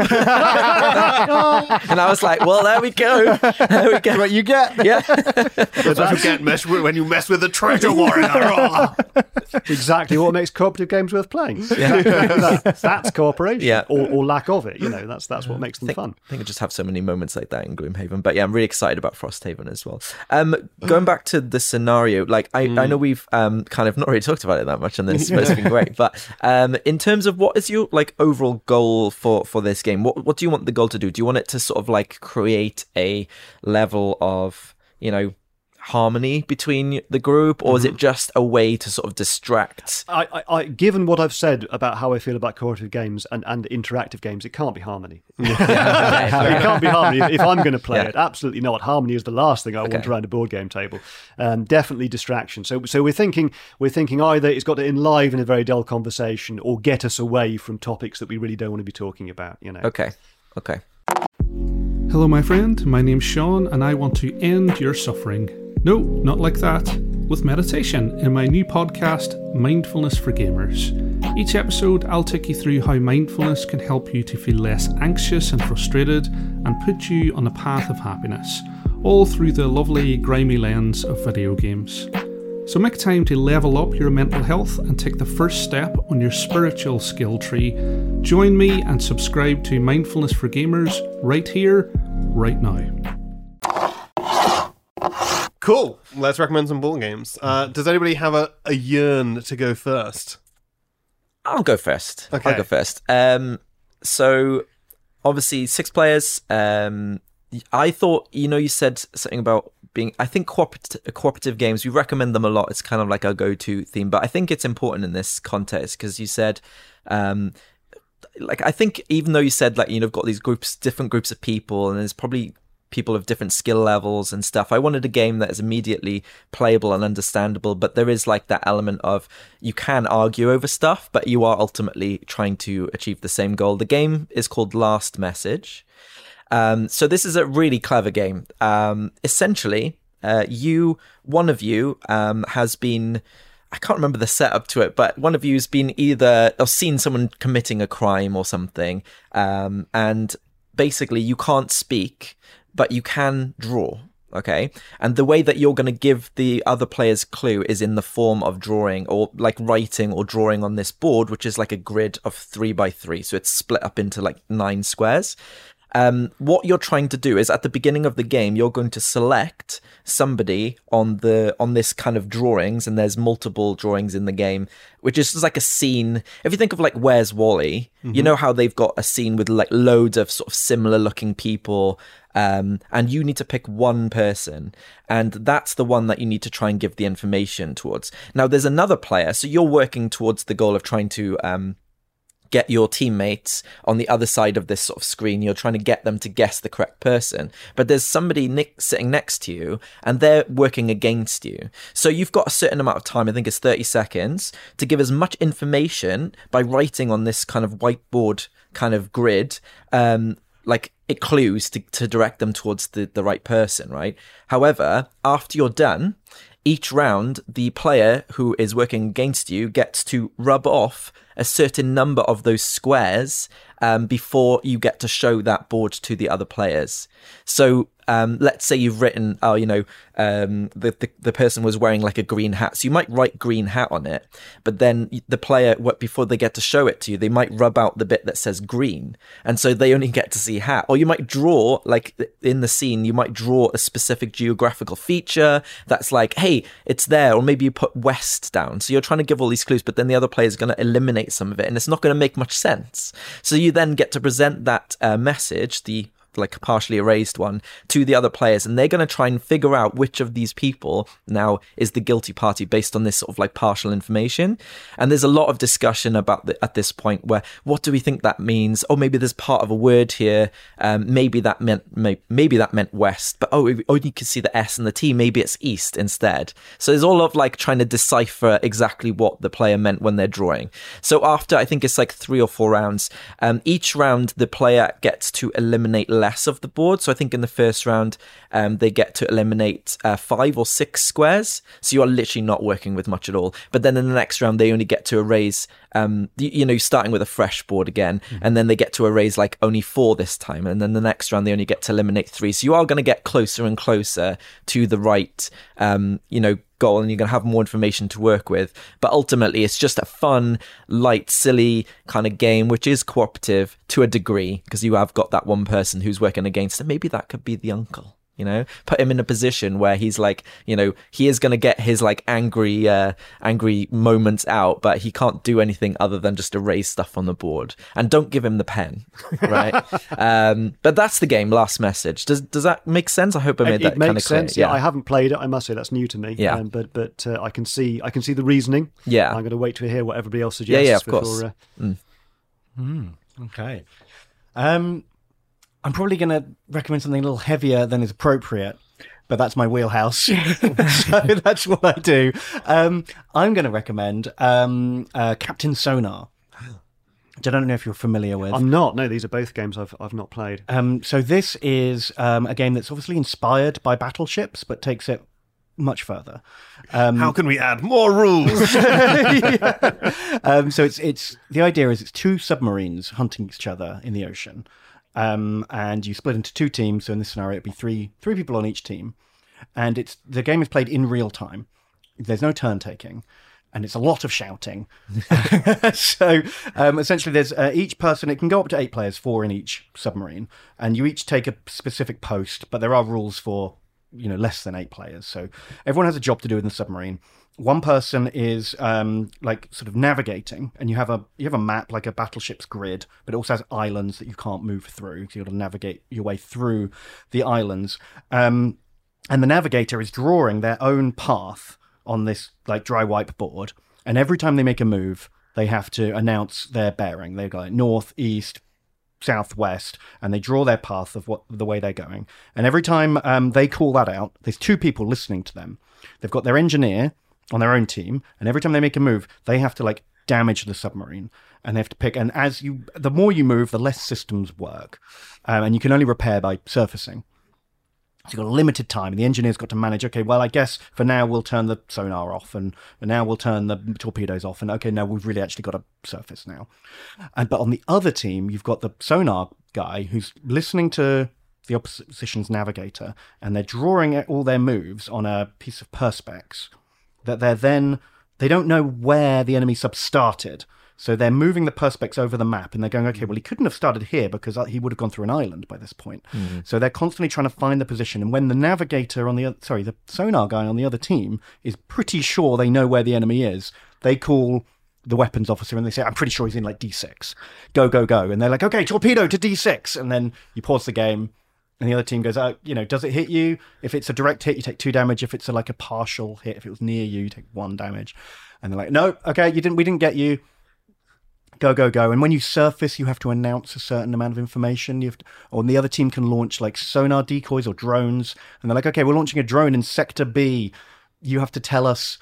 And I was like, well, there we go. There we go. What you get. Yeah. That's what you get mess with, when you mess with a treasure warrior. Exactly what makes cooperative games worth playing. Yeah. that, that's cooperation, Yeah. or, or lack of it. You know, that's that's what makes them I think, fun. I think I just have so many moments like that in Gloomhaven. But yeah, I'm really excited about Frosthaven as well. Um, going back to the scenario, like I, mm. I know we've um kind of not really talked about it that much, and this has been great. But um, in terms of what is your like overall goal for for this game? What what do you want the goal to do? Do you want it to sort of like create a level of, you know, harmony between the group, or is it just a way to sort of distract? I, I, I, given what I've said about how I feel about cooperative games and, and interactive games, it can't be harmony. Yeah, it okay. can't be harmony. If, if I'm going to play Yeah. it, absolutely not. Harmony is the last thing I Okay. want around a board game table. Um, definitely distraction. So, so we're thinking, we're thinking either it's got to enliven a very dull conversation or get us away from topics that we really don't want to be talking about. You know. Okay, okay. Hello, my friend. My name's Sean, and I want to end your suffering. No, not like that. With meditation in my new podcast, Mindfulness for Gamers. Each episode, I'll take you through how mindfulness can help you to feel less anxious and frustrated and put you on a path of happiness, all through the lovely, grimy lens of video games. So make time to level up your mental health and take the first step on your spiritual skill tree. Join me and subscribe to Mindfulness for Gamers right here, right now. Cool. Let's recommend some board games. Uh, does anybody have a, a yearn to go first? I'll go first. Okay. I'll go first. Um, so obviously six players. Um, I thought, you know, you said something about being, I think cooperative, cooperative games, we recommend them a lot. It's kind of like our go-to theme, but I think it's important in this context because you said, um, like, I think even though you said, like, you know, you've got these groups, different groups of people, and there's probably people of different skill levels and stuff. I wanted a game that is immediately playable and understandable, but there is like that element of you can argue over stuff, but you are ultimately trying to achieve the same goal. The game is called Last Message. Um, so this is a really clever game. Um, essentially, uh, you, one of you um, has been, I can't remember the setup to it, but one of you has been either, or seen someone committing a crime or something, um, and basically you can't speak, but you can draw, okay? And the way that you're going to give the other player's clue is in the form of drawing, or like writing or drawing on this board, which is like a grid of three by three. So it's split up into like nine squares. Um, what you're trying to do is at the beginning of the game, you're going to select somebody on the on this kind of drawings, and there's multiple drawings in the game, which is just like a scene. If you think of like Where's Wally, mm-hmm. you know how they've got a scene with like loads of sort of similar looking people, um, and you need to pick one person, and that's the one that you need to try and give the information towards. Now, there's another player, so you're working towards the goal of trying to um, get your teammates on the other side of this sort of screen. You're trying to get them to guess the correct person, but there's somebody Nick sitting next to you and they're working against you. So you've got a certain amount of time, I think it's thirty seconds, to give as much information by writing on this kind of whiteboard kind of grid, um, like it clues to, to direct them towards the, the right person, right? However, after you're done, each round, the player who is working against you gets to rub off a certain number of those squares um, before you get to show that board to the other players. So um, let's say you've written, oh, you know, um, the, the the person was wearing like a green hat. So you might write green hat on it, but then the player, what before they get to show it to you, they might rub out the bit that says green. And so they only get to see hat. Or you might draw, like in the scene, you might draw a specific geographical feature that's like, hey, it's there. Or maybe you put west down. So you're trying to give all these clues, but then the other player is going to eliminate some of it, and it's not going to make much sense. So you then get to present that uh, message, the like partially erased one, to the other players, and they're going to try and figure out which of these people now is the guilty party based on this sort of like partial information. And there's a lot of discussion about the, at this point where, what do we think that means? Oh, maybe there's part of a word here. Um, maybe that meant may, maybe that meant west, but oh, we only can see the S and the T. Maybe it's east instead. So there's all of like trying to decipher exactly what the player meant when they're drawing. So after, I think it's like three or four rounds, um, each round the player gets to eliminate less of the board. So I think in the first round um, they get to eliminate uh, five or six squares, so you are literally not working with much at all. But then in the next round they only get to erase um, you, you know starting with a fresh board again, mm-hmm. and then they get to erase like only four this time, and then the next round they only get to eliminate three. So you are going to get closer and closer to the right um, you know goal, and you're going to have more information to work with. But ultimately it's just a fun, light, silly kind of game, which is cooperative to a degree, because you have got that one person who's working against, and maybe that could be the uncle, You know, put him in a position where he's like, you know, he is going to get his like angry, uh, angry moments out, but he can't do anything other than just erase stuff on the board. And don't give him the pen, right? um, but that's the game. Last Message. Does does that make sense? I hope I made it, that it makes kind of clear. sense. Yeah. I haven't played it. I must say that's new to me. Yeah, um, but but uh, I can see I can see the reasoning. Yeah, I'm going to wait to hear what everybody else suggests. Yeah, yeah, of before, course. Uh... Mm. Mm, okay. Um, I'm probably going to recommend something a little heavier than is appropriate, but that's my wheelhouse. So that's what I do. Um, I'm going to recommend um, uh, Captain Sonar, which I don't know if you're familiar with. I'm not. No, these are both games I've I've not played. Um, so this is um, a game that's obviously inspired by battleships, but takes it much further. Um, How can we add more rules? yeah. um, so it's it's the idea is it's two submarines hunting each other in the ocean, um, and you split into two teams. So in this scenario, it'd be three three people on each team, and it's the game is played in real time. There's no turn taking, and it's a lot of shouting. so um, essentially, there's uh, each person. It can go up to eight players, four in each submarine, and you each take a specific post. But there are rules for, you know, less than eight players. So everyone has a job to do in the submarine. One person is um, like sort of navigating, and you have a you have a map like a battleship's grid, but it also has islands that you can't move through. So you got to navigate your way through the islands. Um, and the navigator is drawing their own path on this like dry wipe board. And every time they make a move, they have to announce their bearing. They go like north, east, southwest, and they draw their path of what the way they're going. And every time um, they call that out, there's two people listening to them. They've got their engineer on their own team, and every time they make a move, they have to like damage the submarine, and they have to pick. And as you, the more you move, the less systems work, um, and you can only repair by surfacing. So you've got a limited time, and the engineer's got to manage, okay, well, I guess for now we'll turn the sonar off, and, and now we'll turn the torpedoes off, and okay, now we've really actually got to surface now. And But on the other team, you've got the sonar guy who's listening to the opposition's navigator, and they're drawing all their moves on a piece of perspex that they're then, they don't know where the enemy sub started. So they're moving the perspex over the map, and they're going, okay, well, he couldn't have started here because he would have gone through an island by this point. Mm-hmm. So they're constantly trying to find the position. And when the navigator on the other, sorry, the sonar guy on the other team is pretty sure they know where the enemy is, they call the weapons officer and they say, I'm pretty sure he's in like D six. Go, go, go. And they're like, okay, torpedo to D six. And then you pause the game, and the other team goes, oh, you know, does it hit you? If it's a direct hit, you take two damage. If it's a, like a partial hit, if it was near you, you take one damage. And they're like, no, okay, you didn't. We didn't get you. Go, go, go. And when you surface, you have to announce a certain amount of information. You have to, or the other team can launch like sonar decoys or drones. And they're like, okay, we're launching a drone in sector B. You have to tell us,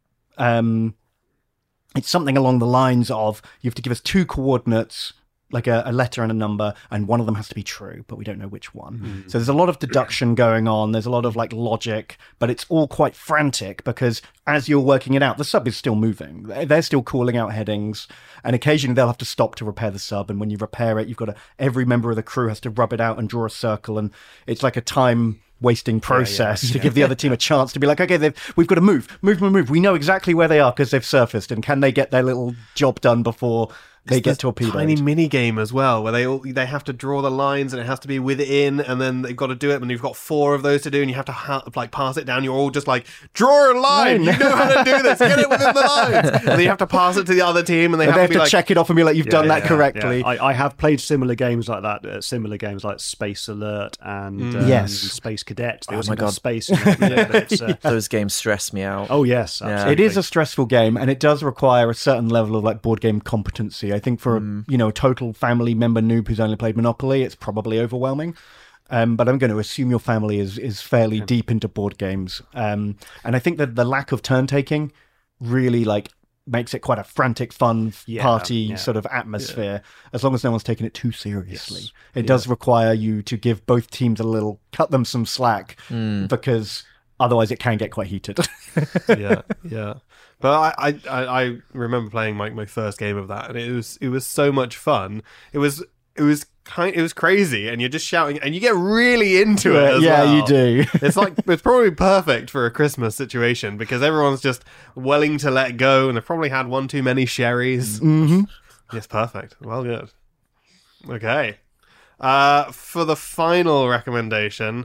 um, it's something along the lines of, you have to give us two coordinates, like a, a letter and a number, and one of them has to be true, but we don't know which one. Mm. So there's a lot of deduction going on. There's a lot of like logic, but it's all quite frantic because as you're working it out, the sub is still moving. They're still calling out headings, and occasionally they'll have to stop to repair the sub. And when you repair it, you've got to, every member of the crew has to rub it out and draw a circle. And it's like a time wasting process yeah, yeah. to give the other team a chance to be like, okay, they've, we've got to move, move, move, move. We know exactly where they are because they've surfaced, and can they get their little job done before they it's get torpedoed? Tiny mini game as well, where they all they have to draw the lines, and it has to be within, and then they've got to do it. And you've got four of those to do, and you have to ha- like pass it down. You're all just like, draw a line. You know how to do this. Get it within the lines. And then you have to pass it to the other team, and they, and have, they to, have be to like, check it off and be like, you've yeah, done yeah, that correctly. Yeah. I, I have played similar games like that. Uh, similar games like Space Alert and mm. um, yes, Space Cadet. They oh also my god, space. yeah, uh, those games stress me out. Oh yes, absolutely. It is a stressful game, and it does require a certain level of like board game competency. I think for mm. a, you know, a total family member noob who's only played Monopoly, it's probably overwhelming. Um, but I'm going to assume your family is is fairly yeah. deep into board games, um, and I think that the lack of turn taking really like makes it quite a frantic, fun yeah, party yeah. sort of atmosphere. Yeah. As long as no one's taking it too seriously, yes. it yeah. does require you to give both teams a little, cut them some slack, mm. because otherwise it can get quite heated. yeah, yeah. But I, I, I remember playing my, my first game of that, and it was it was so much fun. It was it was kind it was crazy, and you're just shouting, and you get really into it. As yeah, well. you do. It's like it's probably perfect for a Christmas situation because everyone's just willing to let go, and they've probably had one too many sherries. Mm-hmm. Yes, perfect. Well, good. Okay. Uh, for the final recommendation.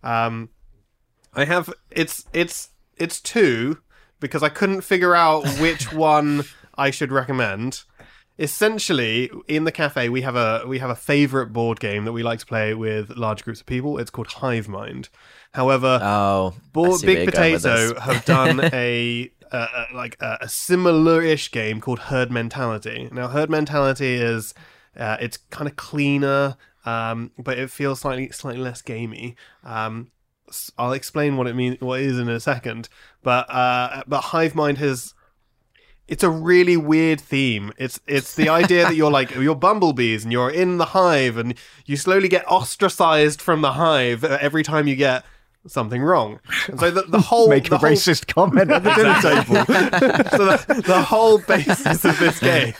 Um, I have it's it's it's two because I couldn't figure out which one I should recommend. Essentially, in the cafe, we have a we have a favorite board game that we like to play with large groups of people. It's called Hive Mind. However, oh, Board, Big Potato have done a uh, like a, a similar-ish game called Herd Mentality. Now, Herd Mentality is uh, it's kind of cleaner, um, but it feels slightly slightly less gamey. Um, I'll explain what it means, what it is in a second. But uh, but Hive Mind has. It's a really weird theme. It's it's the idea that you're like you're bumblebees and you're in the hive and you slowly get ostracized from the hive every time you get something wrong. And so the, the whole make the a whole, racist comment at the dinner table. So the, the whole basis of this game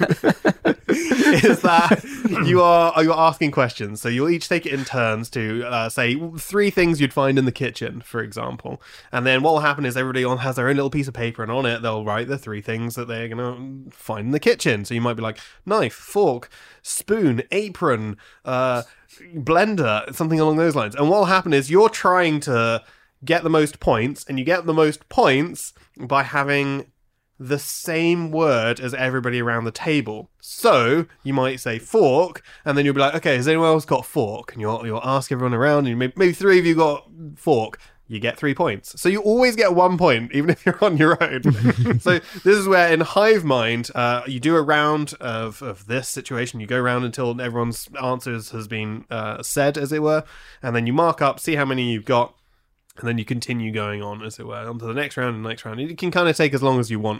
is that you are you're asking questions. So you'll each take it in turns to uh, say three things you'd find in the kitchen, for example. And then what will happen is everybody on has their own little piece of paper, and on it they'll write the three things that they're going to find in the kitchen. So you might be like knife, fork, spoon, apron, uh, blender, something along those lines. And what will happen is you're trying to get the most points, and you get the most points by having the same word as everybody around the table. So you might say fork, and then you'll be like, okay, has anyone else got fork? And you'll you'll ask everyone around, and maybe, maybe three of you got fork. You get three points. So you always get one point, even if you're on your own. So this is where in Hive Mind, uh, you do a round of, of this situation. You go around until everyone's answers has been uh, said, as it were. And then you mark up, see how many you've got. And then you continue going on, as it were, onto the next round and the next round. It can kind of take as long as you want.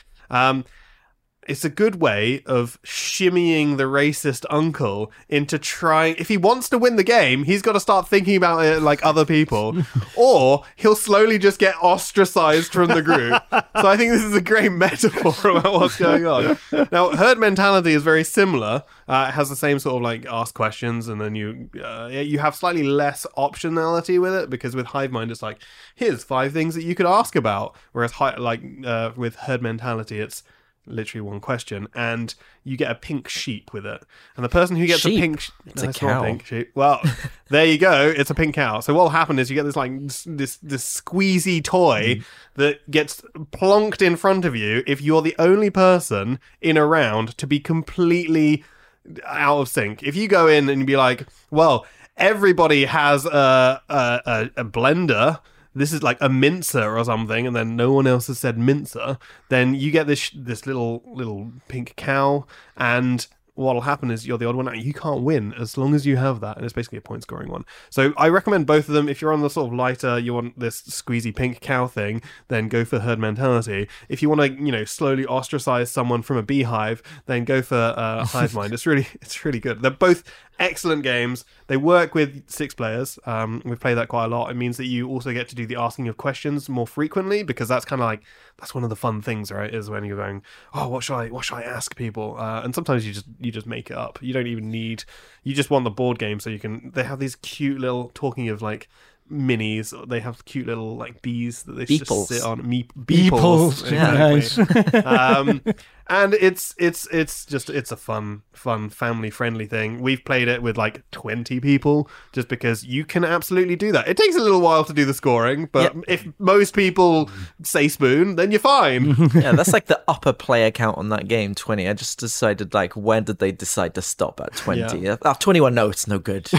Um, it's a good way of shimmying the racist uncle into trying... If he wants to win the game, he's got to start thinking about it like other people. Or he'll slowly just get ostracized from the group. So I think this is a great metaphor about what's going on. Now, Herd Mentality is very similar. Uh, it has the same sort of like ask questions, and then you uh, you have slightly less optionality with it, because with Hive Mind, it's like, here's five things that you could ask about. Whereas hi- like uh, with Herd Mentality, it's literally one question, and you get a pink sheep with it. And the person who gets Sheep? a pink sh- It's no, a it's not cow. pink sheep. Well, there you go. It's a pink cow. So what will happen is you get this like s- this this squeezy toy Mm. that gets plonked in front of you if you're the only person in a round to be completely out of sync. If you go in and be like, well, everybody has a a, a, a blender, this is like a mincer or something, and then no one else has said mincer, then you get this this little little pink cow, and what'll happen is you're the odd one out. You can't win as long as you have that, and it's basically a point scoring one. So I recommend both of them. If you're on the sort of lighter, you want this squeezy pink cow thing, then go for Herd Mentality. If you want to, you know, slowly ostracize someone from a beehive, then go for uh, Hive Mind. It's really it's really good. They're both excellent games. They work with six players. Um, we've played that quite a lot. It means that you also get to do the asking of questions more frequently, because that's kind of like, that's one of the fun things, right? Is when you're going, oh, what should I, what should I ask people? Uh, and sometimes you just, you just make it up. You don't even need, you just want the board game so you can, they have these cute little, talking of like minis, they have cute little like bees that they Beeples. just sit on. Me- Beeples, beeples. yeah, Exactly. um, and it's it's it's just it's a fun fun family friendly thing. We've played it with like twenty people, just because you can absolutely do that. It takes a little while to do the scoring, but Yep. if most people say spoon, then you're fine. Yeah, that's like the upper player count on that game, twenty. I just decided, like, when did they decide to stop at twenty? Yeah. Uh, twenty-one, no, it's no good.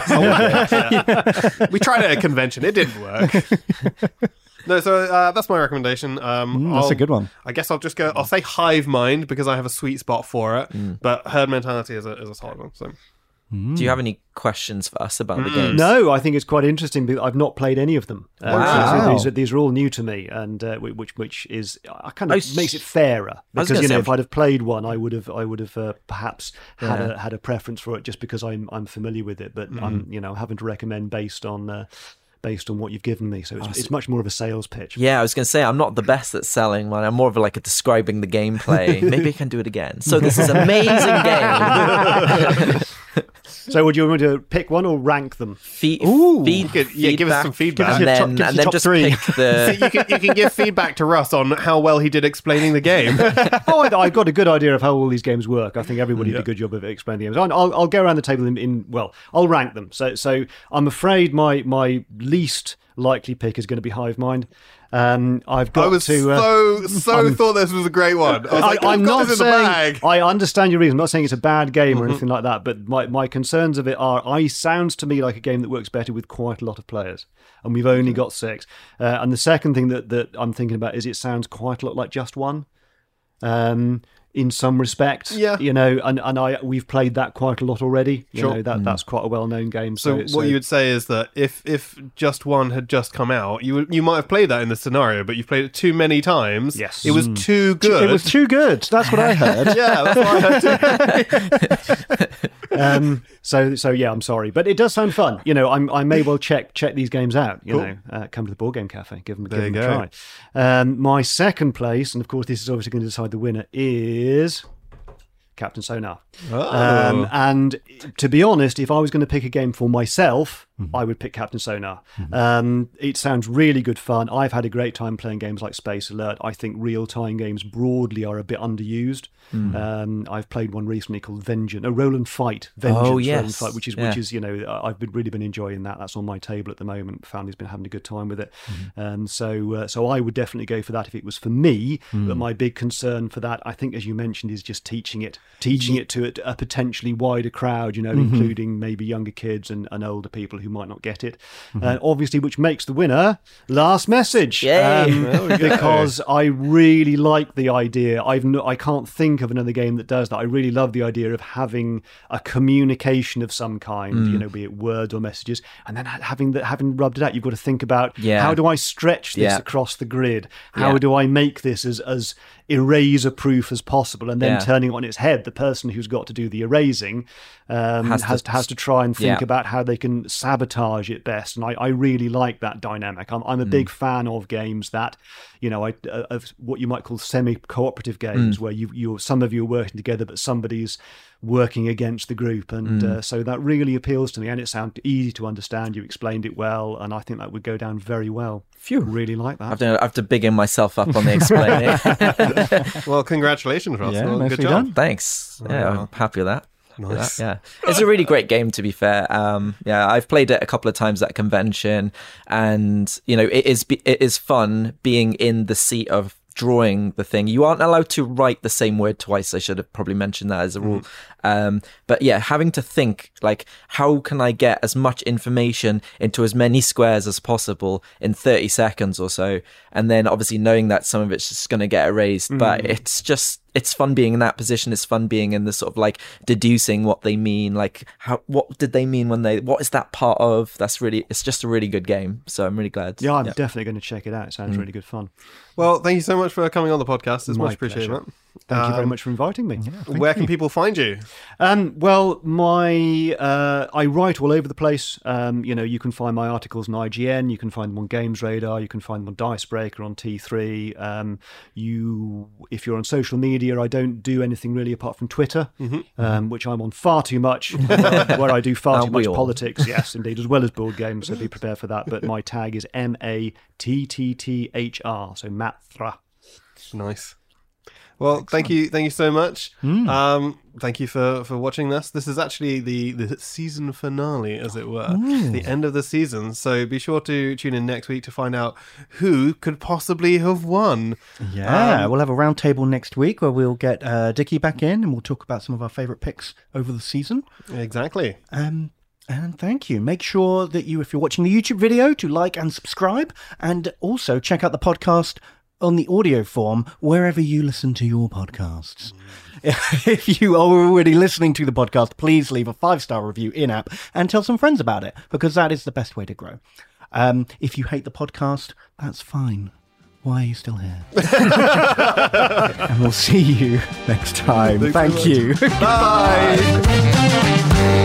We tried it at a convention, it didn't work. No, so uh, that's my recommendation. Um, Mm, that's I'll- a good one. I guess I'll just go. I'll say Hive Mind because I have a sweet spot for it, Mm. but Herd Mentality is a is a solid one. So Do you have any questions for us about Mm. the games? No, I think it's quite interesting. But I've not played any of them. Uh, Wow. so these, are, these are all new to me, and uh, which which is uh, kind of I was- makes it fairer, I was because gonna you know say- if I'd have played one, I would have I would have uh, perhaps had Yeah. a had a preference for it just because I'm I'm familiar with it. But I'm you know having to recommend based on. Uh, based on what you've given me, so it's, it's much more of a sales pitch. Yeah, I was going to say, I'm not the best at selling mine. I'm more of a, like a describing the gameplay. Maybe I can do it again. So this is an amazing game. So would you want me to pick one or rank them? Feed, Ooh. feed, You could- yeah, give us some feedback. and Give us your then, top- give us and your then top just three. pick So the. you can you can give feedback to Russ on how well he did explaining the game. oh, I, I got a good idea of how all these games work. I think everybody Yeah. did a good job of explaining the games. I'll, I'll, I'll go around the table in, in well, I'll rank them. So, so I'm afraid my my least likely pick is going to be Hive Mind. Um, I've got I was to. Uh, so so I'm- thought this was a great one. I was like, I, I've I'm got not this in the saying. bag. I understand your reason. I'm not saying it's a bad game or Mhm. anything like that. But my, my concerns of it are, I sounds to me like a game that works better with quite a lot of players, and we've only got six. Uh, and the second thing that that I'm thinking about is it sounds quite a lot like Just One. Um, in some respect, Yeah. you know, and, and I we've played that quite a lot already. You Sure. know, that that's quite a well-known game. So, So, what you would say is that if if Just One had just come out, you would, you might have played that in the scenario, but you've played it too many times. Yes. It was Mm. too good. It was too good. That's what I heard. Yeah, that's what I heard too. um, so so yeah, I'm sorry, but it does sound fun. You know, I'm, I may well check check these games out. You Cool. know, uh, come to the Board Game Cafe, give them, There give you them a go. try. Um, my second place, and of course this is obviously going to decide the winner, is Captain Sonar. Oh. Um, and to be honest, if I was going to pick a game for myself, I would pick Captain Sonar. Um, it sounds really good fun. I've had a great time playing games like Space Alert. I think real-time games broadly are a bit underused. Um, I've played one recently called Vengeance, a Roll and Fight, Vengeance, Oh, Roll and yes. Fight, which is Yeah. which is you know I've been, really been enjoying that. That's on my table at the moment. Family's been having a good time with it, and so uh, so I would definitely go for that if it was for me. But my big concern for that, I think, as you mentioned, is just teaching it, teaching it to a, a potentially wider crowd. You know, including maybe younger kids and, and older people who might not get it. Uh, obviously, which makes the winner Last Message. Yay. Um, There we go. because I really like the idea. I've no, I can't think of another game that does that. I really love the idea of having a communication of some kind, you know, be it words or messages, and then ha- having that having rubbed it out, you've got to think about Yeah. how do I stretch this Yeah. across the grid? How Yeah. do I make this as as eraser proof as possible? And then Yeah. turning it on its head, the person who's got to do the erasing um, has, Has to, to- has to try and think Yeah. about how they can sabotage it best. And I, I really like that dynamic. I'm, I'm a big fan of games that, you know, I, uh, of what you might call semi-cooperative games, where you you some of you are working together, but somebody's working against the group, and uh, so that really appeals to me. And it sounded easy to understand. You explained it well, and I think that would go down very well. Phew. Really like I that. have to, I have to bigging myself up on the explaining. Well, congratulations, Ross. Yeah, Well, nicely good job. done. Thanks. Yeah, Wow. I'm happy with that. Nice. Yeah, it's a really great game, to be fair. Um, yeah, I've played it a couple of times at a convention, and you know, it is it is fun being in the seat of drawing the thing. You aren't allowed to write the same word twice. I should have probably mentioned that as a rule. Um, but yeah, having to think like, how can I get as much information into as many squares as possible in thirty seconds or so, and then obviously knowing that some of it's just going to get erased. But it's just it's fun being in that position. It's fun being in the sort of like deducing what they mean, like how what did they mean when they what is that part of. That's really it's just a really good game. So I'm really glad. Yeah, I'm definitely going to check it out. It sounds really good fun. Well, thank you so much for coming on the podcast. It's My much appreciated. pleasure. Matt. Thank you very Um, much for inviting me. Where can people find you? Um, well, my uh, I write all over the place. Um, you know, you can find my articles on I G N. You can find them on Games Radar. You can find them on Dicebreaker, on T three. Um, you, if you're on social media, I don't do anything really apart from Twitter, um, which I'm on far too much, uh, where I do far too Aren't we much all? politics. Yes, indeed, as well as board games. So be prepared for that. But my tag is M A T T T H R. So Matt Thra. Nice. Well, thank you, thank you so much. Um, thank you for, for watching this. This is actually the, the season finale, as it were, the end of the season. So be sure to tune in next week to find out who could possibly have won. Yeah, Um, we'll have a round table next week where we'll get uh, Dickie back in and we'll talk about some of our favourite picks over the season. Exactly. Um, and thank you. Make sure that you, if you're watching the YouTube video, to like and subscribe, and also check out the podcast on the audio form wherever you listen to your podcasts. If you are already listening to the podcast, please leave a five-star review in-app and tell some friends about it, because that is the best way to grow. Um, if you hate the podcast, that's fine. Why are you still here? And we'll see you next time. Thanks Thank so much. you. Bye.